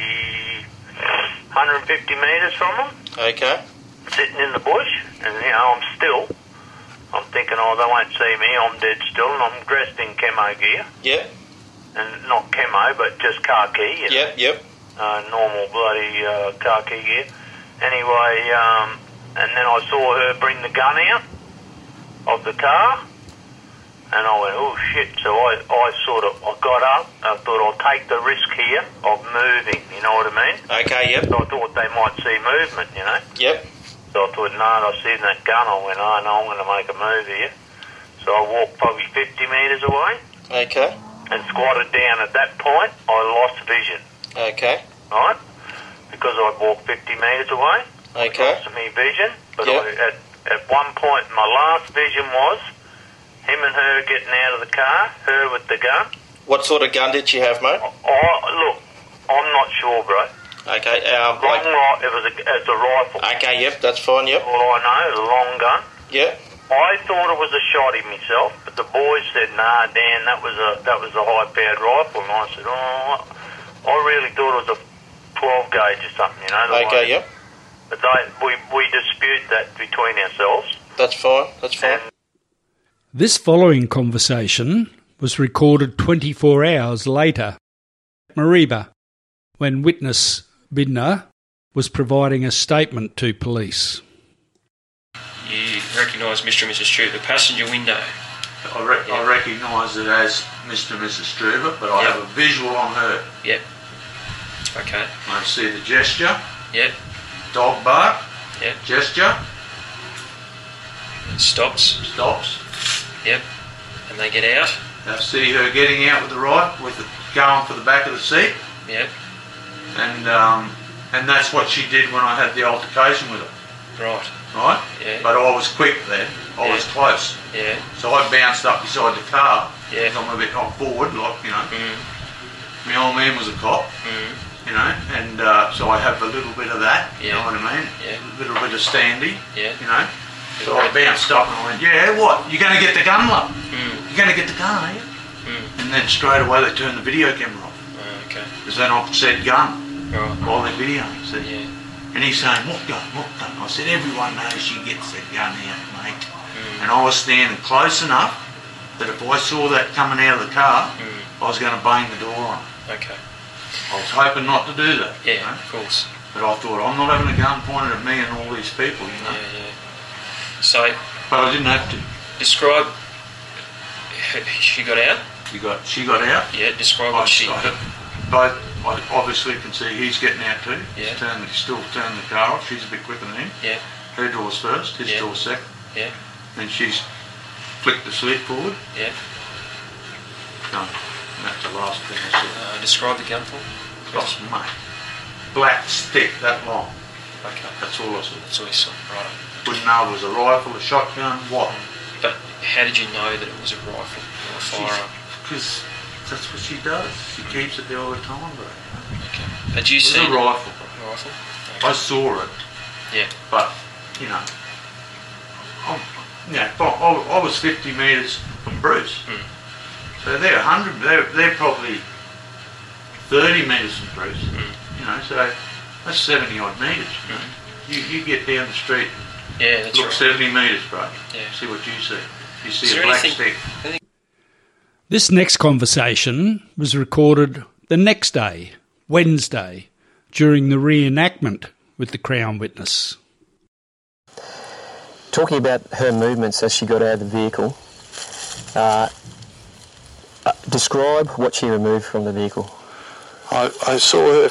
one hundred fifty metres from them. Okay. Sitting in the bush, and, you know, I'm still. I'm thinking, oh, they won't see me, I'm dead still, and I'm dressed in camo gear. Yep. And not camo, but just khaki. You know? Yep, yep. Uh, normal bloody uh, khaki gear. Anyway, um, and then I saw her bring the gun out of the car, and I went, oh, shit. So I, I sort of, I got up, I thought I'll take the risk here of moving, you know what I mean? Okay, yep. So I thought they might see movement, you know? Yep. So I thought, no, I seen that gun, I went, oh, no, I'm going to make a move here. So I walked probably fifty metres away. Okay. And squatted down. At that point, I lost vision. Okay. Right? Because I'd walked fifty metres away. Okay. Lost me vision. But yep. I, at, at one point, my last vision was him and her getting out of the car, her with the gun. What sort of gun did she have, mate? Oh, look, I'm not sure, bro. Okay, um, long like... right, it was a, it's a rifle. Okay, yep, that's fine, yep. All I know is a long gun. Yep. I thought it was a shotty myself, but the boys said, nah, Dan, that was a that was a high-powered rifle. And I said, oh, I really thought it was a twelve gauge or something, you know. Okay, way. Yep. But they, we, we dispute that between ourselves. That's fine, that's fine. And this following conversation was recorded twenty-four hours later at Mareeba, when witness Bidner was providing a statement to police. You recognise Mister and Missus Stewart, the passenger window? I, re- Yep. I recognise it as Mister and Missus Struber, but I Yep. have a visual on her. Yep. Okay. I see the gesture, Yep. dog bark, Yep. gesture, It stops. stops. Yep. And they get out. I see her getting out with the rifle, with the, going for the back of the seat, Yep. and um, and that's what she did when I had the altercation with her, Right. right? Yeah. But I was quick then, I Yeah. was close. Yeah. So I bounced up beside the car, Yeah. 'cause I'm a bit on forward, like, you know. Mm. My old man was a cop, Mm. you know, and uh, so I have a little bit of that, you Yeah. know what I mean? Yeah. A little bit of standy, Yeah. you know. So I bounced up and I went, yeah, what? You're going to get the gun, love? Mm. You're going to get the gun, are you? Mm. And then straight away they turned the video camera off. Oh, okay. Because then I said gun Right. while they're videoing. So, Yeah. and he's saying, what gun, what gun? I said, everyone knows she gets that gun out, mate. Mm. And I was standing close enough that if I saw that coming out of the car, Mm. I was going to bang the door on it. Okay. I was hoping not to do that. Yeah, you know? of course. But I thought, I'm not having a gun pointed at me and all these people, you know. Yeah, yeah. So, But I didn't have to. describe. She got out. She got, she got out. Yeah. Describe I, what she. I, both, I obviously can see he's getting out too. Yeah. He's, turned, he's still turning the car off. She's a bit quicker than him. Yeah. Her door's first, his Yeah. door's second. Yeah. Then she's flicked the seat forward. Yeah. No, and that's the last thing I said. Uh, describe the gun for me. Oh, mate. Black stick, that long. Okay. That's all I saw. That's all you saw. Right. Wouldn't know it was a rifle, a shotgun, what? But how did you know that it was a rifle or a firearm? Because that's what she does. She keeps it there all the time, bro. Okay. Had you It was seen a rifle, bro. Rifle. I saw it, Yeah. but, you know, I'm, yeah, I, I was fifty metres from Bruce. Mm. So they're one hundred, they're, they're probably thirty metres from Bruce. Mm. You know, so that's seventy odd metres. You know? You, you get down the street, Yeah, that's look right. seventy metres, bro. Yeah. See what you see. You Is see there a black anything- stick. This next conversation was recorded the next day, Wednesday, during the reenactment with the Crown witness. Talking about her movements as she got out of the vehicle, uh, uh, describe what she removed from the vehicle. I, I saw her,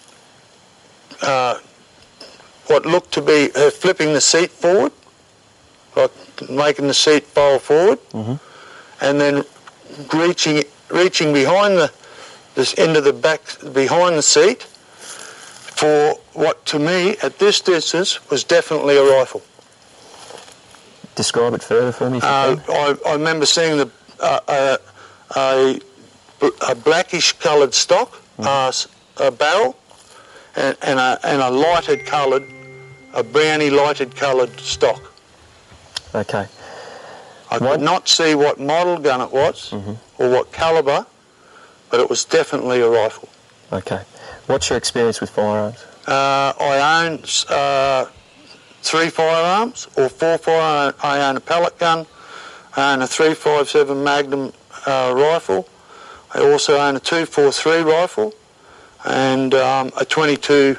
uh, what looked to be her flipping the seat forward, like making the seat fold forward, Mm-hmm. and then reaching reaching behind the this end of the back behind the seat for what to me at this distance was definitely a rifle. Describe it further for me if you Uh, can. I, I remember seeing the uh, uh, a, a blackish coloured stock, Mm-hmm. uh, s- a barrel, and, and a and a lighted coloured, a browny lighted coloured stock. Okay. I could not see what model gun it was Mm-hmm. or what calibre, but it was definitely a rifle. Okay. What's your experience with firearms? Uh, I own uh, three firearms or four firearms. I own a pellet gun, I own a three fifty-seven Magnum uh, rifle. I also own a two forty-three rifle and um, a twenty-two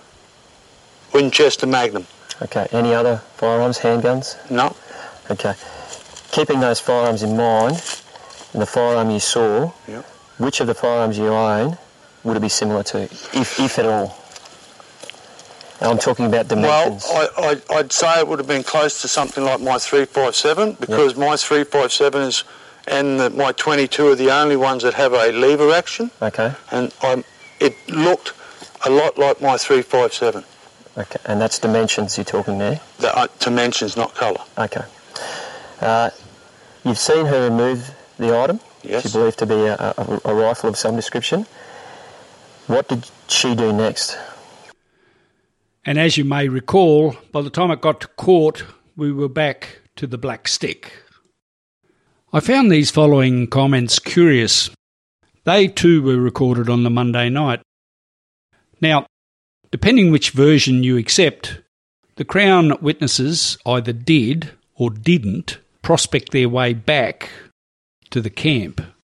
Winchester Magnum. Okay. Any other firearms, handguns? No. Okay. Keeping those firearms in mind, and the firearm you saw, Yep. which of the firearms you own would it be similar to, if, if at all? And I'm talking about dimensions. Well, I, I, I'd say it would have been close to something like my three fifty-seven because my three fifty-seven is, and the, my twenty-two are the only ones that have a lever action. Okay. And I'm, it looked a lot like my three fifty-seven. Okay. And that's dimensions you're talking there? The uh, dimensions, not colour. Okay. Uh, you've seen her remove the item. Yes. She believed to be a, a, a rifle of some description. What did she do next? And as you may recall, by the time it got to court, we were back to the black stick. I found these following comments curious. They too were recorded on the Monday night. Now, depending which version you accept, the Crown witnesses either did or didn't prospect their way back to the camp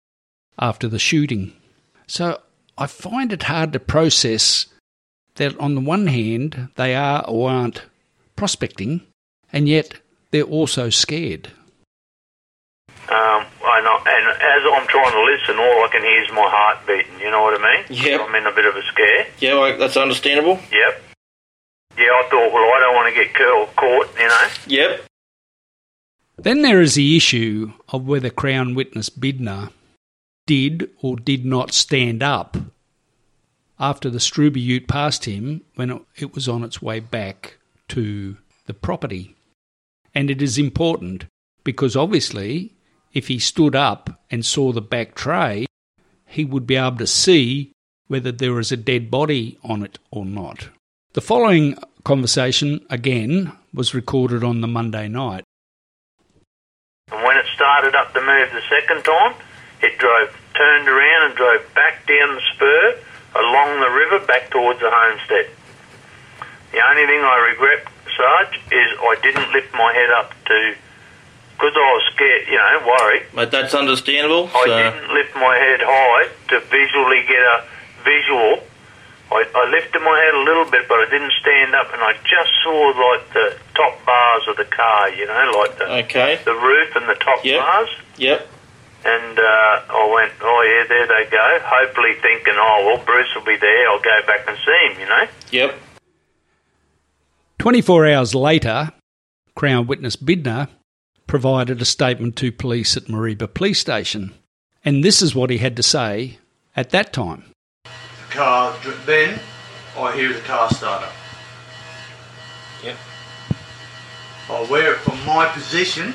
after the shooting. So I find it hard to process that on the one hand they are or aren't prospecting, and yet they're also scared. Um, I know, and as I'm trying to listen, all I can hear is my heart beating, you know what I mean? Yep. I'm in a bit of a scare. Yeah, well, that's understandable. Yep. Yeah, I thought, well, I don't want to get caught, you know? Yep. Then there is the issue of whether Crown witness Bidner did or did not stand up after the Struby ute passed him when it was on its way back to the property. And it is important because obviously if he stood up and saw the back tray, he would be able to see whether there was a dead body on it or not. The following conversation, again, was recorded on the Monday night. And when it started up to move the second time, it drove, turned around and drove back down the spur, along the river, back towards the homestead. The only thing I regret, Sarge, is I didn't lift my head up to, because I was scared, you know, worried. But that's understandable. I so. didn't lift my head high to visually get a visual. I, I lifted my head a little bit, but I didn't stand up, and I just saw, like, the top bars of the car, you know, like the okay. the roof and the top yep. bars. Yep. And uh, I went, oh, yeah, there they go, hopefully thinking, oh, well, Bruce will be there, I'll go back and see him, you know? Yep. twenty-four hours later, Crown witness Bidner provided a statement to police at Mareeba Police Station. And this is what he had to say at that time. The car, then I hear the car start up. Yep. I wear it from my position,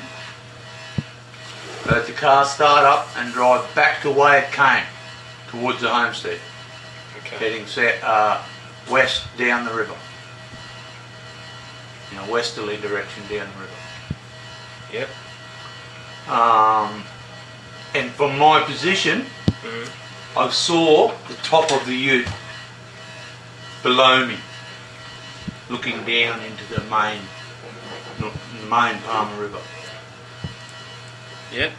let the car start up and drive back the way it came, towards the homestead. Okay. Heading set, uh, west down the river. In a westerly direction down the river. Yep. Um, and from my position, mm. I saw the top of the ute below me, looking down into the main, main Palmer River. Yep.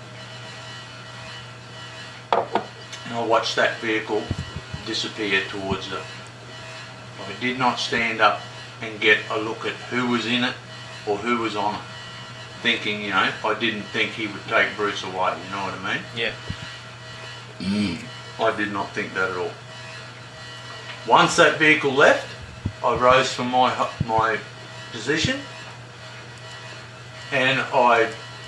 And I watched that vehicle disappear towards it. I did not stand up and get a look at who was in it or who was on it. Thinking, you know, I didn't think he would take Bruce away, you know what I mean? Yeah. Mm. I did not think that at all. Once that vehicle left, I rose from my my position and I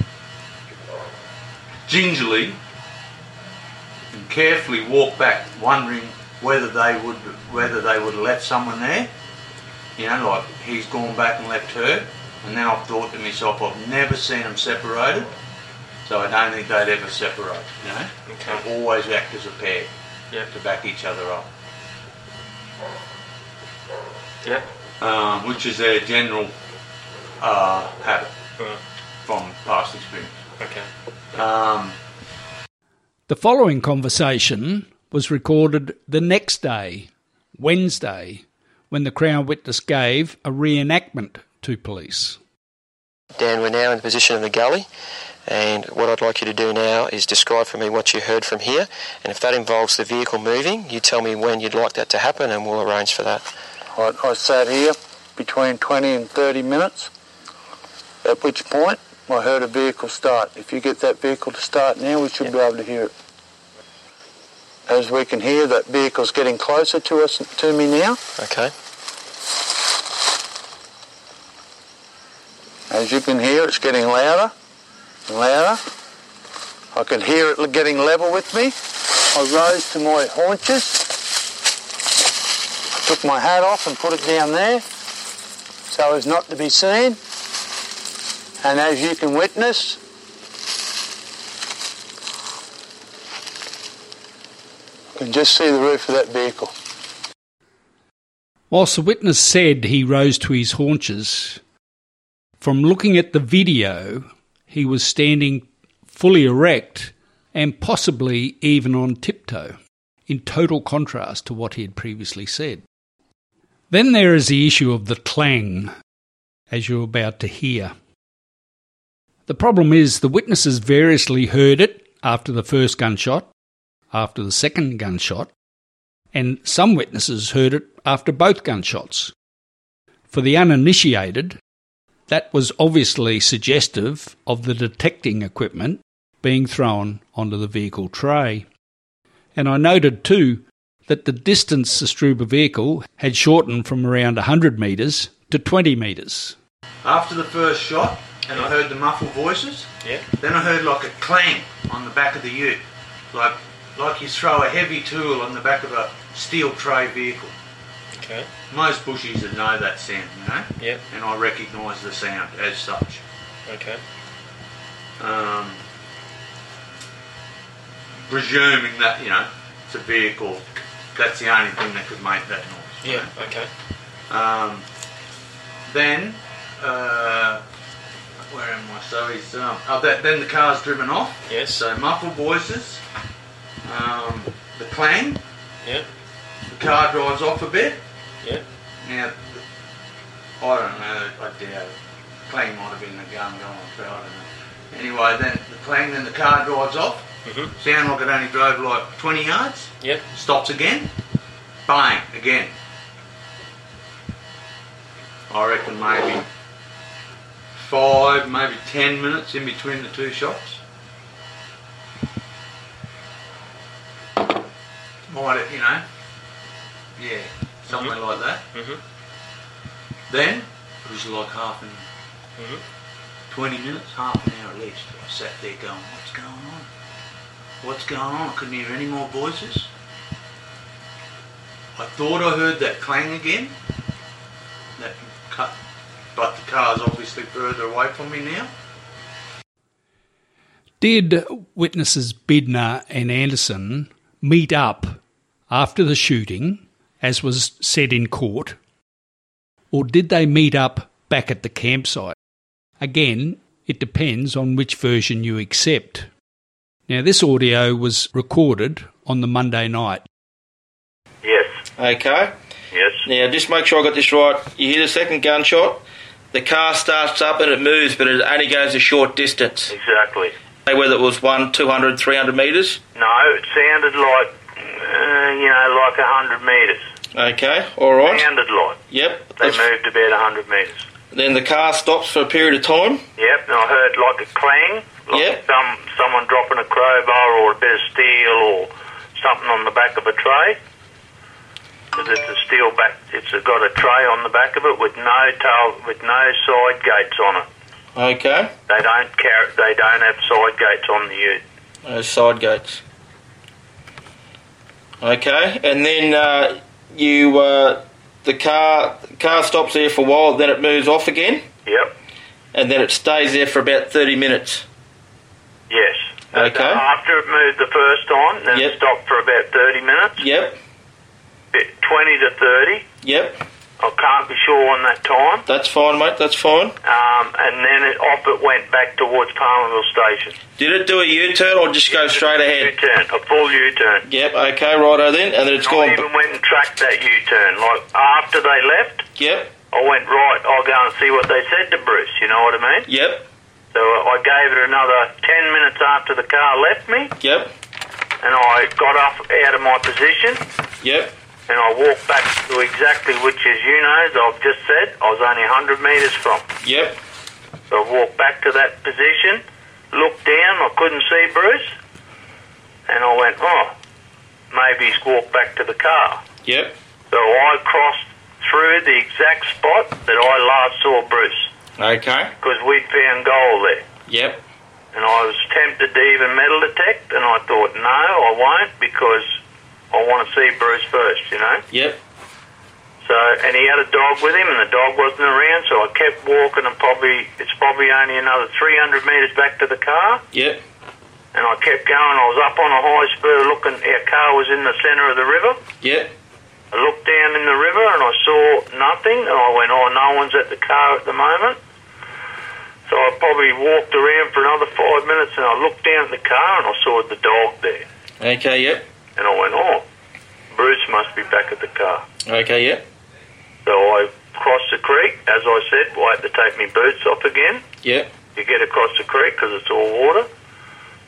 gingerly and carefully walked back, wondering whether they would whether they would have left someone there. You know, like he's gone back and left her. And then I've thought to myself, I've never seen them separated, so I don't think they'd ever separate, you know? Okay. They always act as a pair yep. to back each other up. Yeah. Um, which is their general uh, habit right. from past experience. Okay. Um, the following conversation was recorded the next day, Wednesday, when the Crown witness gave a reenactment to police. Dan, we're now in the position of the gully, and what I'd like you to do now is describe for me what you heard from here, and if that involves the vehicle moving, you tell me when you'd like that to happen and we'll arrange for that. I, I sat here between twenty and thirty minutes, at which point I heard a vehicle start. If you get that vehicle to start now, we should yep. be able to hear it. As we can hear, that vehicle's getting closer to us, to me now. Okay. As you can hear, it's getting louder and louder. I can hear it getting level with me. I rose to my haunches. I took my hat off and put it down there so as not to be seen. And as you can witness, you can just see the roof of that vehicle. Whilst the witness said he rose to his haunches, from looking at the video, he was standing fully erect and possibly even on tiptoe, in total contrast to what he had previously said. Then there is the issue of the clang, as you're about to hear. The problem is the witnesses variously heard it after the first gunshot, after the second gunshot, and some witnesses heard it after both gunshots. For the uninitiated, that was obviously suggestive of the detecting equipment being thrown onto the vehicle tray. And I noted too that the distance the Struber vehicle had shortened from around one hundred metres to twenty metres. After the first shot, and I heard the muffled voices, yeah. Then I heard like a clang on the back of the ute, like like you throw a heavy tool on the back of a steel tray vehicle. Okay. Most bushies would know that sound, you know? Yeah. And I recognise the sound as such. Okay. Um, presuming that, you know, it's a vehicle, that's the only thing that could make that noise. Yeah, right? Okay. Um, then, uh, where am I? So he's, um, oh, that, then the car's driven off. Yes. So muffled voices, um, the clang. Yeah. The car drives off a bit. Yeah. Now, I don't know, I doubt it. Clang might have been the gun going off, I don't know. Anyway, then the clang, then the car drives off. Mm-hmm. Sound like it only drove like twenty yards. Yep. Stops again. Bang, again. I reckon maybe five, maybe ten minutes in between the two shots. Might it, you know, yeah, something mm-hmm. like that. Mm-hmm. Then it was like half an, mm-hmm. twenty minutes, half an hour at least. I sat there going, what's going on? What's going on? I couldn't hear any more voices. I thought I heard that clang again. That cut, but the car's obviously further away from me now. Did witnesses Bidner and Anderson meet up after the shooting, as was said in court, or did they meet up back at the campsite? Again, it depends on which version you accept. Now, this audio was recorded on the Monday night. Yes. Okay. Yes. Now, just make sure I got this right. You hear the second gunshot, the car starts up and it moves, but it only goes a short distance. Exactly. Whether it was one, two hundred, three hundred metres? No, it sounded like, uh, you know, like one hundred metres. Okay, all right. Sounded like. Yep. They moved about one hundred metres. Then the car stops for a period of time? Yep, and I heard like a clang, like yep. some someone dropping a crowbar or a bit of steel or something on the back of a tray. Because it's a steel back, it's got a tray on the back of it with no tail, with no side gates on it. Okay. They don't carry, they don't have side gates on the ute. No side gates. Okay, and then uh, you uh, the car the car stops there for a while, then it moves off again. Yep. And then it stays there for about thirty minutes. Yes. Okay. After it moved the first time, then yep. it stopped for about thirty minutes. Yep. twenty to thirty. Yep. I can't be sure on that time. That's fine, mate, that's fine. Um, and then it, off it went back towards Palmerville Station. Did it do a U-turn or just go straight ahead? U-turn, a full U-turn. Yep, okay, righto then. And then it's and gone... I even went and tracked that U-turn. Like, after they left, yep. I went, right, I'll go and see what they said to Bruce, you know what I mean? Yep. So I gave it another ten minutes after the car left me. Yep. And I got up out of my position. Yep. And I walked back to exactly which, as you know, as I've just said, I was only one hundred metres from. Yep. So I walked back to that position, looked down, I couldn't see Bruce, and I went, oh, maybe he's walked back to the car. Yep. So I crossed through the exact spot that I last saw Bruce. Okay. Because we'd found gold there. Yep. And I was tempted to even metal detect, and I thought, no, I won't, because I want to see Bruce first, you know? Yep. So, and he had a dog with him, and the dog wasn't around, so I kept walking, and probably, it's probably only another three hundred metres back to the car. Yep. And I kept going, I was up on a high spur looking, our car was in the centre of the river. Yep. I looked down in the river, and I saw nothing, and I went, oh, no one's at the car at the moment. So I probably walked around for another five minutes, and I looked down at the car, and I saw the dog there. Okay, yep. And I went, oh, Bruce must be back at the car. Okay, yep. So I crossed the creek. As I said, I had to take my boots off again. Yep. You get across the creek because it's all water.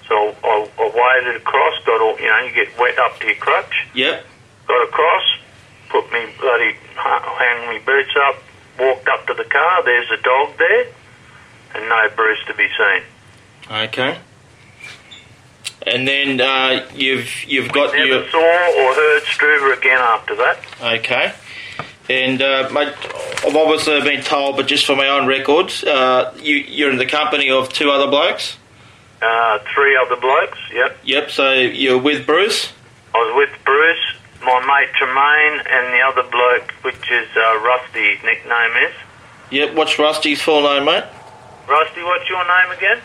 So I, I waded across, got all, you know, you get wet up to your crutch. Yep. Got across, put me bloody, hang me boots up, walked up to the car, there's a dog there, and no Bruce to be seen. Okay. And then uh, you've you've got Never your... saw or heard Struver again after that. Okay. And, uh, mate, I've obviously been told, but just for my own records, uh, you, you're in the company of two other blokes? Uh, three other blokes, yep. Yep, so you're with Bruce? I was with Bruce, my mate Tremaine, and the other bloke, which is uh, Rusty, his nickname is. Yep, what's Rusty's full name, mate? Rusty, what's your name again?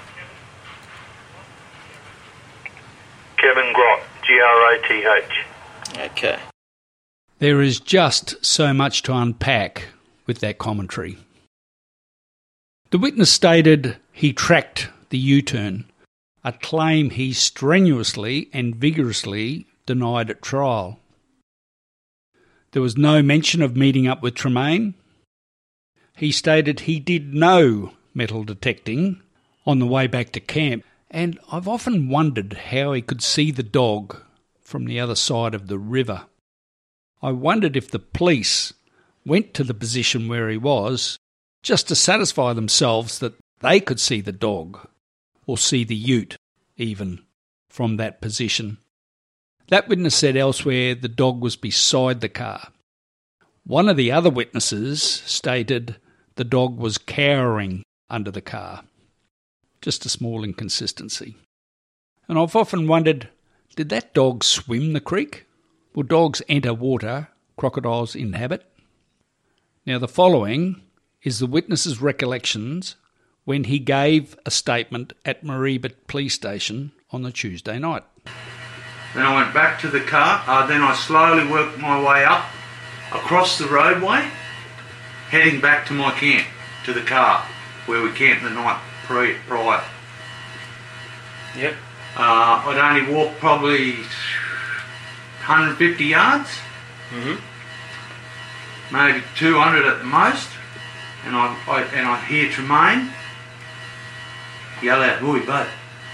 Kevin Grott, G R O T H. Okay. There is just so much to unpack with that commentary. The witness stated he tracked the U-turn, a claim he strenuously and vigorously denied at trial. There was no mention of meeting up with Tremaine. He stated he did no metal detecting on the way back to camp, and I've often wondered how he could see the dog from the other side of the river. I wondered if the police went to the position where he was just to satisfy themselves that they could see the dog, or see the ute even, from that position. That witness said elsewhere the dog was beside the car. One of the other witnesses stated the dog was cowering under the car. Just a small inconsistency. And I've often wondered, did that dog swim the creek? Will dogs enter water crocodiles inhabit? Now the following is the witness's recollections when he gave a statement at Mareeba Police Station on the Tuesday night. Then I went back to the car, uh, then I slowly worked my way up across the roadway, heading back to my camp, to the car, where we camped the night pre- prior. Yep. Uh, I'd only walked probably one hundred fifty yards, mm-hmm. maybe two hundred at the most, and I, I and I hear Tremaine yell out, "Oi, bud!"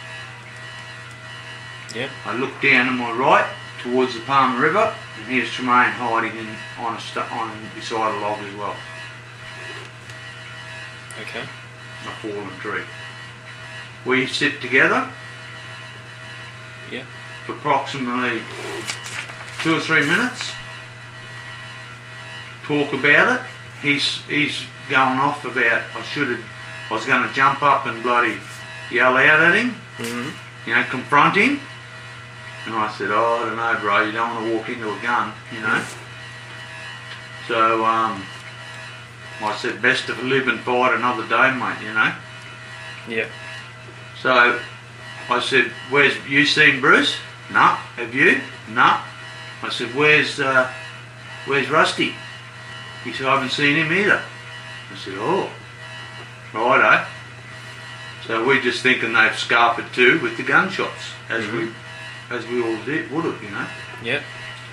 Yep. I look down to my right towards the Palmer River, and here's Tremaine hiding in, on a st- on beside a log as well. Okay. A fallen tree. We sit together. Yeah. For approximately two or three minutes. Talk about it. He's he's going off about I should have I was going to jump up and bloody yell out at him. Mm-hmm. You know, confront him. And I said, oh, I don't know, bro. You don't want to walk into a gun, you know. So um, I said, best to live and fight another day, mate. You know. Yeah. So I said, where's, you seen Bruce? No. Have you? No. I said, where's uh, where's Rusty? He said, I haven't seen him either. I said, oh, righto. So we're just thinking they've scarpered too with the gunshots, as mm-hmm. we as we all did, would have, you know. Yeah.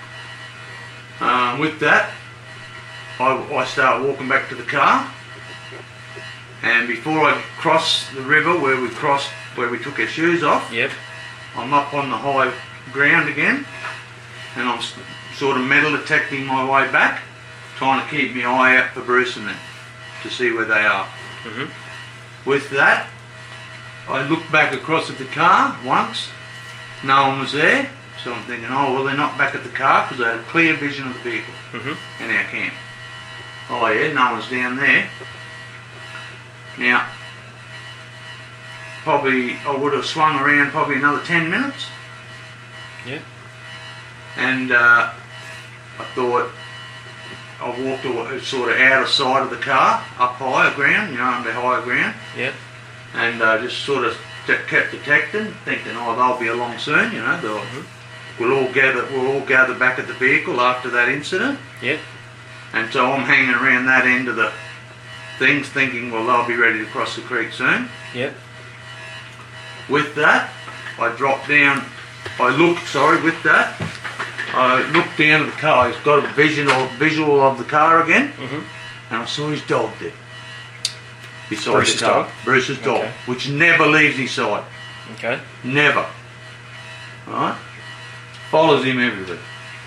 Um, with that, I, I start walking back to the car, and before I cross the river where we crossed, where we took our shoes off, yep. I'm up on the high ground again, and I'm sort of metal detecting my way back, trying to keep my eye out for Bruce and them to see where they are. Mm-hmm. With that, I looked back across at the car once. No one was there, so I'm thinking, oh, well, they're not back at the car because I had a clear vision of the vehicle mm-hmm. in our camp. Oh, yeah, no one's down there. Now, probably I would have swung around probably another ten minutes. Yeah. And uh, I thought I walked away, sort of out of sight of the car, up higher ground, you know, under higher ground. Yeah. And uh, just sort of kept detecting, thinking, oh, they'll be along soon, you know. They'll, mm-hmm. We'll all gather, we'll all gather back at the vehicle after that incident. Yeah. And so I'm hanging around that end of the things, thinking, well, they'll be ready to cross the creek soon. Yeah. With that, I dropped down. I looked, sorry, with that, I looked down at the car. He's got a visual, visual of the car again, mm-hmm. and I saw his dog there. Beside Bruce's the car. dog? Bruce's dog, okay. which never leaves his side. Okay. Never. Right? Follows him everywhere.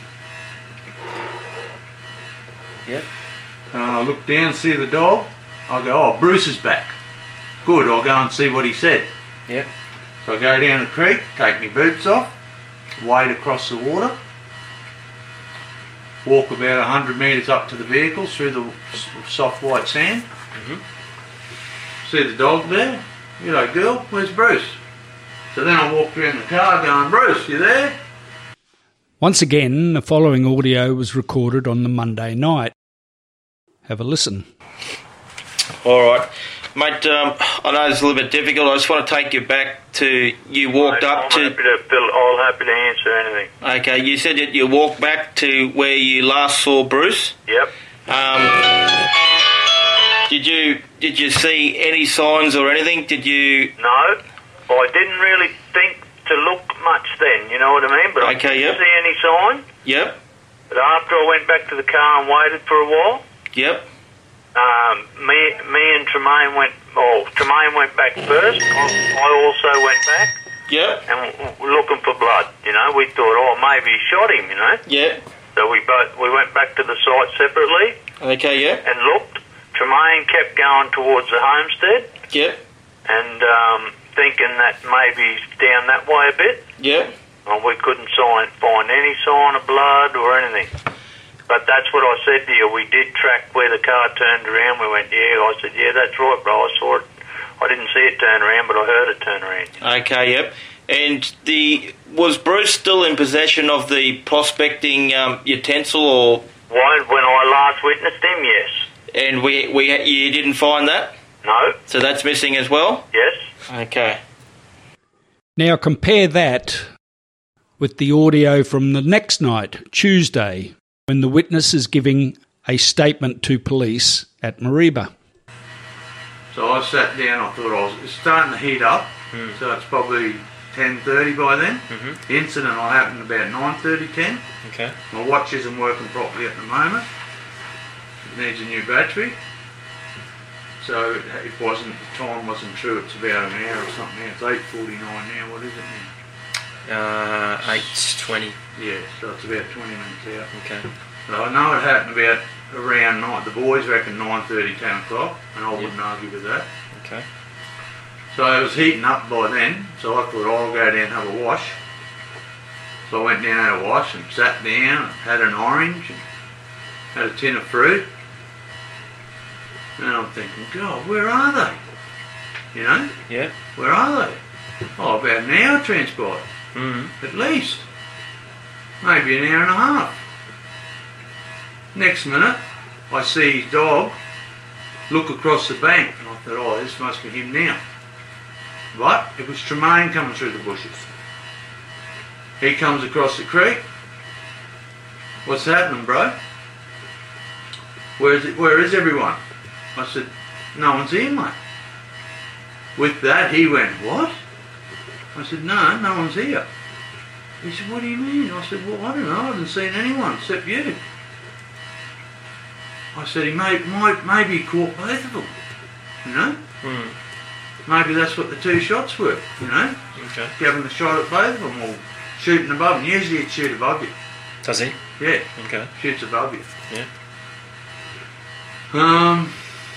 Yep. And I look down, see the dog. I go, oh, Bruce is back. Good, I'll go and see what he said. Yep. So I go down the creek, take my boots off, wade across the water, walk about one hundred metres up to the vehicle through the soft white sand. Mm-hmm. See the dog there? You know, girl, where's Bruce? So then I walked around the car going, Bruce, you there? Once again, the following audio was recorded on the Monday night. Have a listen. All right. Mate, um, I know it's a little bit difficult. I just want to take you back to you walked Mate, up I'm to... Happy to Bill, I'm happy to answer anything. Okay, you said that you walked back to where you last saw Bruce. Yep. Um, did you did you see any signs or anything? Did you... No, I didn't really think to look much then, you know what I mean? But I Okay, didn't yep. see any sign. Yep, But after I went back to the car and waited for a while, yep, um, me, me and Tremaine went. Oh, Tremaine went back first. I, I also went back. yep, And w- w- looking for blood. You know, we thought, oh, maybe he shot him. You know. yep. So we both we went back to the site separately Okay, yep, and looked. Tremaine kept going towards the homestead yep, and um, thinking that maybe he's down that way a bit. yep. And we couldn't sign, find any sign of blood or anything. But that's what I said to you. We did track where the car turned around. We went, yeah. I said, yeah, that's right, bro. I saw it. I didn't see it turn around, but I heard it turn around. Okay, yep. And the was Bruce still in possession of the prospecting um, utensil, or When, when I last witnessed him, yes. and we we you didn't find that? No. So that's missing as well. Yes. Okay. Now compare that with the audio from the next night, Tuesday, when the witness is giving a statement to police at Mareeba. So I sat down, I thought I was it's starting to heat up, Mm. so it's probably ten thirty by then. Mm-hmm. The incident will happen about nine thirty, ten. Okay. My watch isn't working properly at the moment. It needs a new battery. So it it wasn't, the time wasn't true, it's about an hour or something now. It's eight forty-nine now, what is it now? Uh, eight twenty. Yeah, so it's about twenty minutes out. Okay. So I know it happened about around night. The boys reckon nine thirty, ten o'clock, and I wouldn't argue with that. Okay. So it was heating up by then, so I thought, oh, I'll go down and have a wash. So I went down and had a wash and sat down and had an orange and had a tin of fruit. And I'm thinking, God, where are they? You know? Yeah. Where are they? Oh, about an hour transpired, Mm-hmm. at least. Maybe an hour and a half. Next minute, I see his dog look across the bank, and I thought, oh, this must be him now. But it was Tremaine coming through the bushes. He comes across the creek. What's happening, bro? Where is it? Where is everyone? I said, no one's here, mate. With that, he went, what? I said, no, no one's here. He said, what do you mean? I said, well, I don't know. I haven't seen anyone except you. I said, he may, might, maybe he caught both of them, you know? Mm. Maybe that's what the two shots were, you know? Okay. Giving a shot at both of them or shooting above them. Usually he'd shoot above you. Does he? Yeah, Okay. shoots above you. Yeah. Um.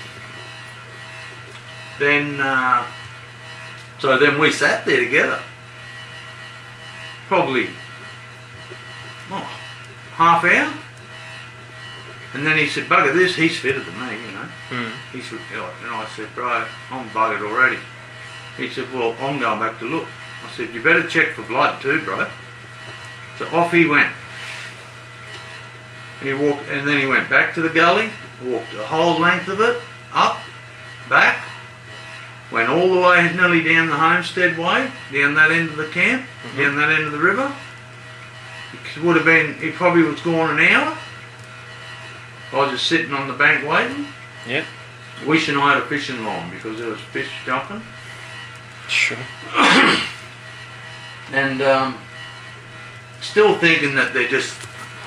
Then, uh, so then we sat there together. Probably, oh, half hour. And then he said, bugger this, he's fitter than me, you know. Mm. He said, and I said, bro, I'm buggered already. He said, well, I'm going back to look. I said, you better check for blood too, bro. So off he went. And he walked, and then he went back to the gully, walked the whole length of it, up, back, went all the way nearly down the homestead way, down that end of the camp, mm-hmm. down that end of the river. It would have been, he probably was gone an hour. I was just sitting on the bank waiting. Yeah. Wishing I had a fishing line because there was fish jumping. Sure. And um, still thinking that they're just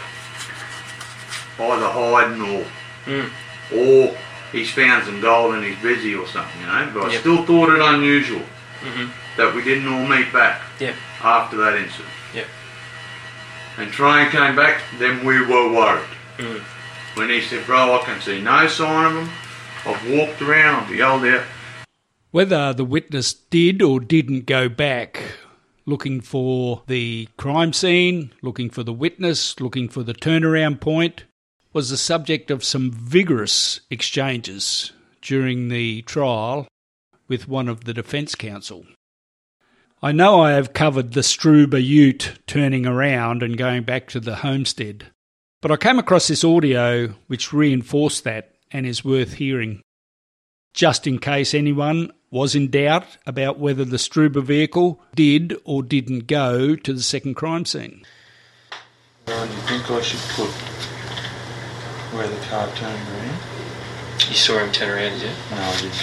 either hiding or Mm. or he's found some gold and he's busy or something, you know. But I Yep. still thought it unusual. Mm-hmm. that we didn't all meet back Yep. after that incident. Yep. And Tremaine came back, then we were worried. Mm. When he said, bro, I can see no sign of them. I've walked around, I've yelled out. Whether the witness did or didn't go back looking for the crime scene, looking for the witness, looking for the turnaround point, was the subject of some vigorous exchanges during the trial with one of the defence counsel. I know I have covered the Struber ute turning around and going back to the homestead, but I came across this audio which reinforced that and is worth hearing, just in case anyone was in doubt about whether the Struber vehicle did or didn't go to the second crime scene. Well, do you think I should put where the car turned around? You saw him turn around, did you? No, I didn't.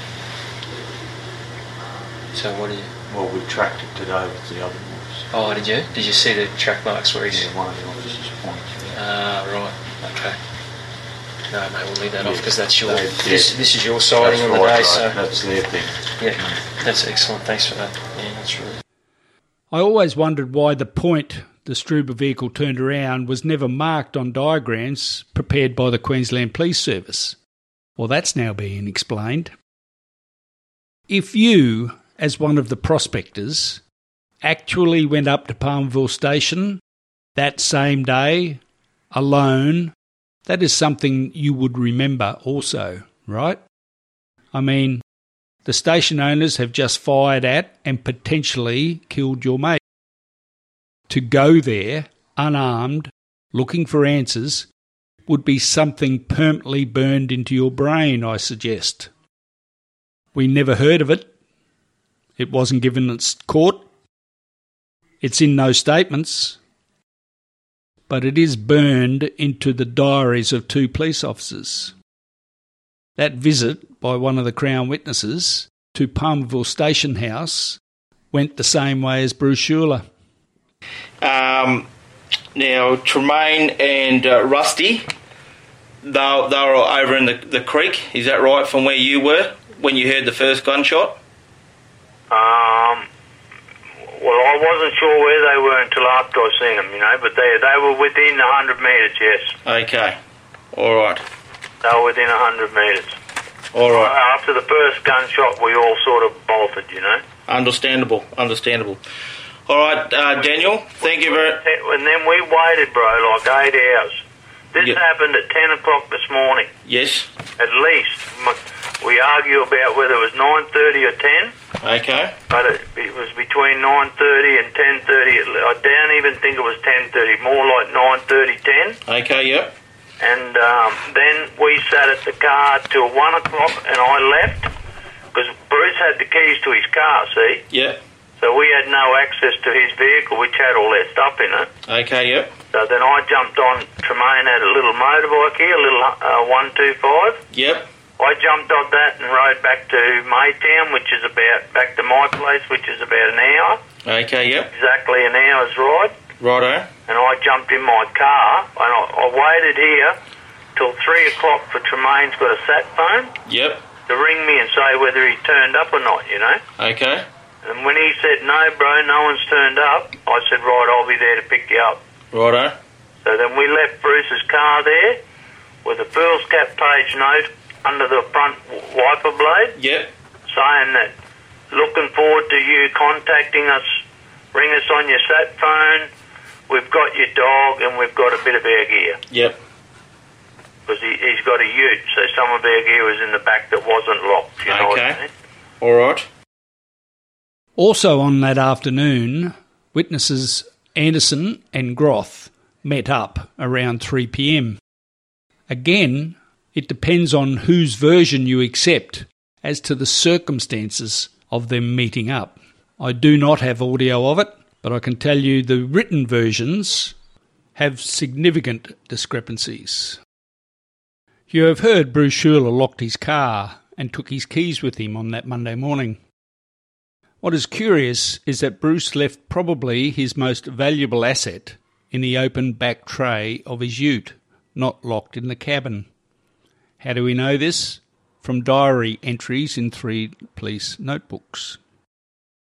So what did you... Well, we tracked it today with the other ones. Oh, did you? Did you see the track marks where he's... Yeah, one of the officers pointed. Ah, right. Okay. No, mate, we'll leave that Yeah. off because that's your... They- This, yeah. this is your sighting That's on the right, day, right. so... That's their thing. Yeah, that's excellent. Thanks for that. Yeah, that's really... I always wondered why the point the Struber vehicle turned around was never marked on diagrams prepared by the Queensland Police Service. Well, that's now being explained. If you, as one of the prospectors, actually went up to Palmerville Station that same day, alone, that is something you would remember also, right? I mean, the station owners have just fired at and potentially killed your mate. To go there, unarmed, looking for answers, would be something permanently burned into your brain, I suggest. We never heard of it. It wasn't given its court. It's in no statements. But it is burned into the diaries of two police officers. That visit by one of the Crown witnesses to Palmerville Station House went the same way as Bruce Schuler. Um, now, Tremaine and uh, Rusty, they, they were over in the, the creek, is that right, from where you were when you heard the first gunshot? Um, well, I wasn't sure where they were until after I seen them, you know, but they they were within one hundred metres, yes. Okay, all right. They were within one hundred metres. All right. After the first gunshot, we all sort of bolted, you know. Understandable, understandable. All right, uh, Daniel, thank you very... And then we waited, bro, like eight hours. This Yep. happened at ten o'clock this morning. Yes. At least. We argue about whether it was nine thirty or ten. Okay. But it, it was between nine thirty and ten thirty. I don't even think it was ten thirty, more like nine thirty, ten. Okay, yep. And um, then we sat at the car till one o'clock and I left because Bruce had the keys to his car, see? Yep. So we had no access to his vehicle, which had all their stuff in it. Okay, yep. So then I jumped on, Tremaine had a little motorbike here, a little uh, one two five. Yep. I jumped on that and rode back to Maytown, which is about, back to my place, which is about an hour. Okay, yep. Exactly an hour's ride. Righto. And I jumped in my car, and I, I waited here till three o'clock for Tremaine's got a sat phone. Yep. To ring me and say whether he turned up or not, you know. Okay. And when he said, no, bro, no one's turned up, I said, right, I'll be there to pick you up. Righto. So then we left Bruce's car there with a foolscap page note under the front w- wiper blade. Yep. Saying that, looking forward to you contacting us, ring us on your sat phone, we've got your dog and we've got a bit of our gear. Yep. Because he, he's got a ute, so some of our gear was in the back that wasn't locked, you know what I mean? All right. Also on that afternoon, witnesses Anderson and Groth met up around three p.m. Again, it depends on whose version you accept as to the circumstances of them meeting up. I do not have audio of it, but I can tell you the written versions have significant discrepancies. You have heard Bruce Schuler locked his car and took his keys with him on that Monday morning. What is curious is that Bruce left probably his most valuable asset in the open back tray of his ute, not locked in the cabin. How do we know this? From diary entries in three police notebooks.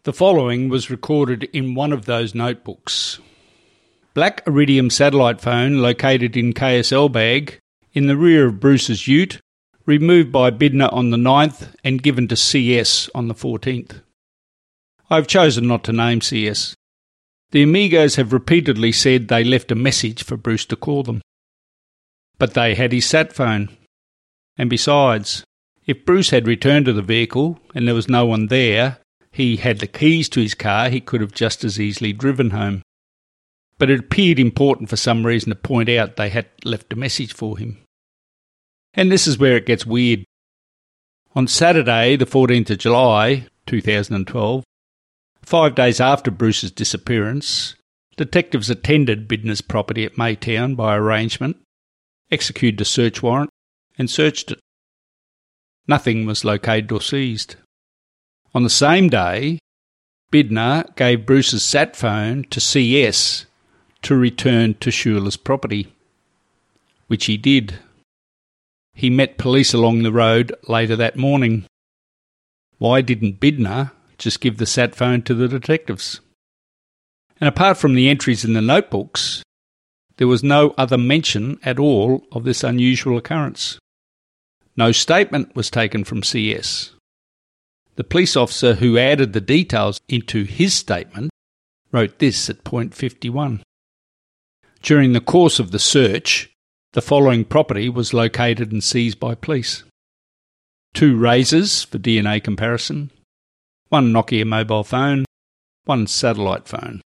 The following was recorded in one of those notebooks. Black Iridium satellite phone located in K S L bag in the rear of Bruce's ute, removed by Bidner on the ninth and given to C S on the fourteenth. I have chosen not to name C S. The Amigos have repeatedly said they left a message for Bruce to call them. But they had his sat phone. And besides, if Bruce had returned to the vehicle and there was no one there, he had the keys to his car, he could have just as easily driven home. But it appeared important for some reason to point out they had left a message for him. And this is where it gets weird. On Saturday, the fourteenth of July, two thousand twelve, five days after Bruce's disappearance, detectives attended Bidner's property at Maytown by arrangement, executed a search warrant, and searched it. Nothing was located or seized. On the same day, Bidner gave Bruce's sat phone to C S to return to Shula's property, which he did. He met police along the road later that morning. Why didn't Bidner just give the sat phone to the detectives? And apart from the entries in the notebooks, there was no other mention at all of this unusual occurrence. No statement was taken from C S. The police officer who added the details into his statement wrote this at point fifty-one. During the course of the search, the following property was located and seized by police. Two razors for D N A comparison, one Nokia mobile phone, one satellite phone.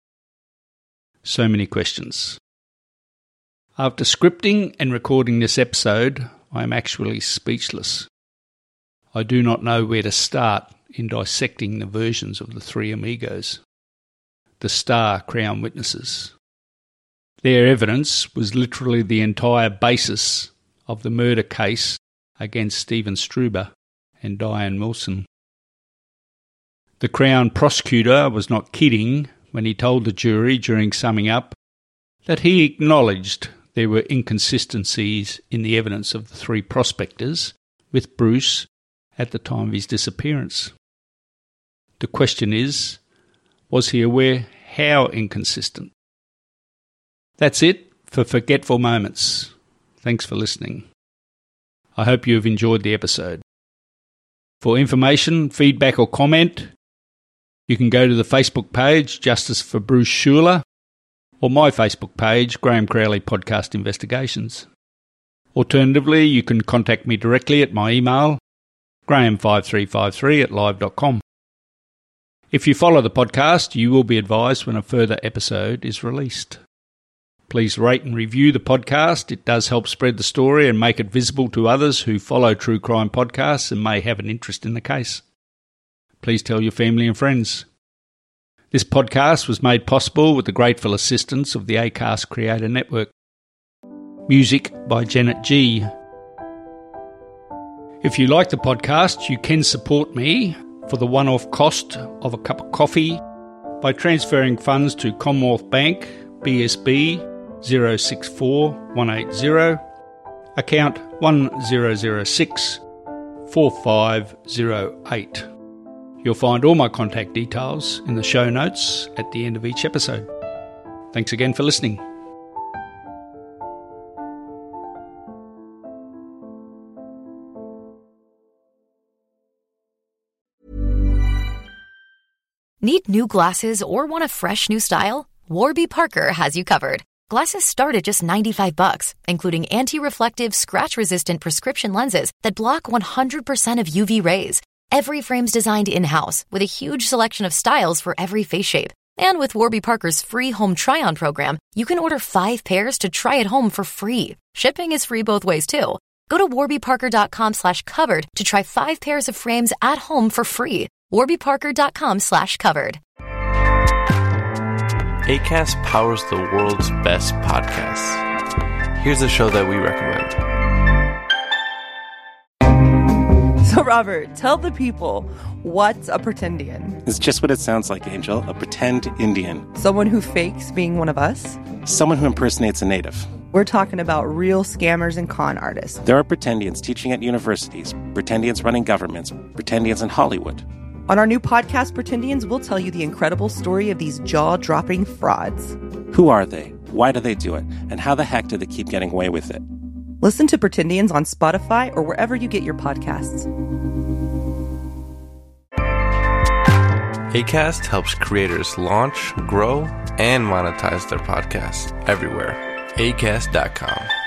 So many questions. After scripting and recording this episode, I am actually speechless. I do not know where to start in dissecting the versions of the three Amigos, the star Crown witnesses. Their evidence was literally the entire basis of the murder case against Stephen Struber and Diane Wilson. The Crown prosecutor was not kidding when he told the jury during summing up that he acknowledged there were inconsistencies in the evidence of the three prospectors with Bruce at the time of his disappearance. The question is, was he aware how inconsistent? That's it for Forgetful Moments. Thanks for listening. I hope you have enjoyed the episode. For information, feedback or comment, you can go to the Facebook page, Justice for Bruce Shula, or my Facebook page, Graham Crowley Podcast Investigations. Alternatively, you can contact me directly at my email, graham five three five three at live dot com. If you follow the podcast, you will be advised when a further episode is released. Please rate and review the podcast. It does help spread the story and make it visible to others who follow true crime podcasts and may have an interest in the case. Please tell your family and friends. This podcast was made possible with the grateful assistance of the Acast Creator Network. Music by Janet G. If you like the podcast, you can support me for the one-off cost of a cup of coffee by transferring funds to Commonwealth Bank, B S B zero six four one eight zero, account one zero zero six four five zero eight. You'll find all my contact details in the show notes at the end of each episode. Thanks again for listening. Need new glasses or want a fresh new style? Warby Parker has you covered. Glasses start at just ninety-five bucks, including anti-reflective, scratch-resistant prescription lenses that block one hundred percent of U V rays. Every frame's designed in-house with a huge selection of styles for every face shape. And with Warby Parker's free home try-on program, you can order five pairs to try at home for free. Shipping is free both ways, too. Go to warbyparker.com slash covered to try five pairs of frames at home for free. warbyparker.com slash covered. Acast powers the world's best podcasts. Here's a show that we recommend. So, Robert, tell the people, what's a pretendian? It's just what it sounds like, Angel. A pretend Indian. Someone who fakes being one of us? Someone who impersonates a native. We're talking about real scammers and con artists. There are pretendians teaching at universities, pretendians running governments, pretendians in Hollywood. On our new podcast, Pretendians, we'll tell you the incredible story of these jaw-dropping frauds. Who are they? Why do they do it? And how the heck do they keep getting away with it? Listen to Pretendians on Spotify or wherever you get your podcasts. Acast helps creators launch, grow, and monetize their podcasts everywhere. acast dot com.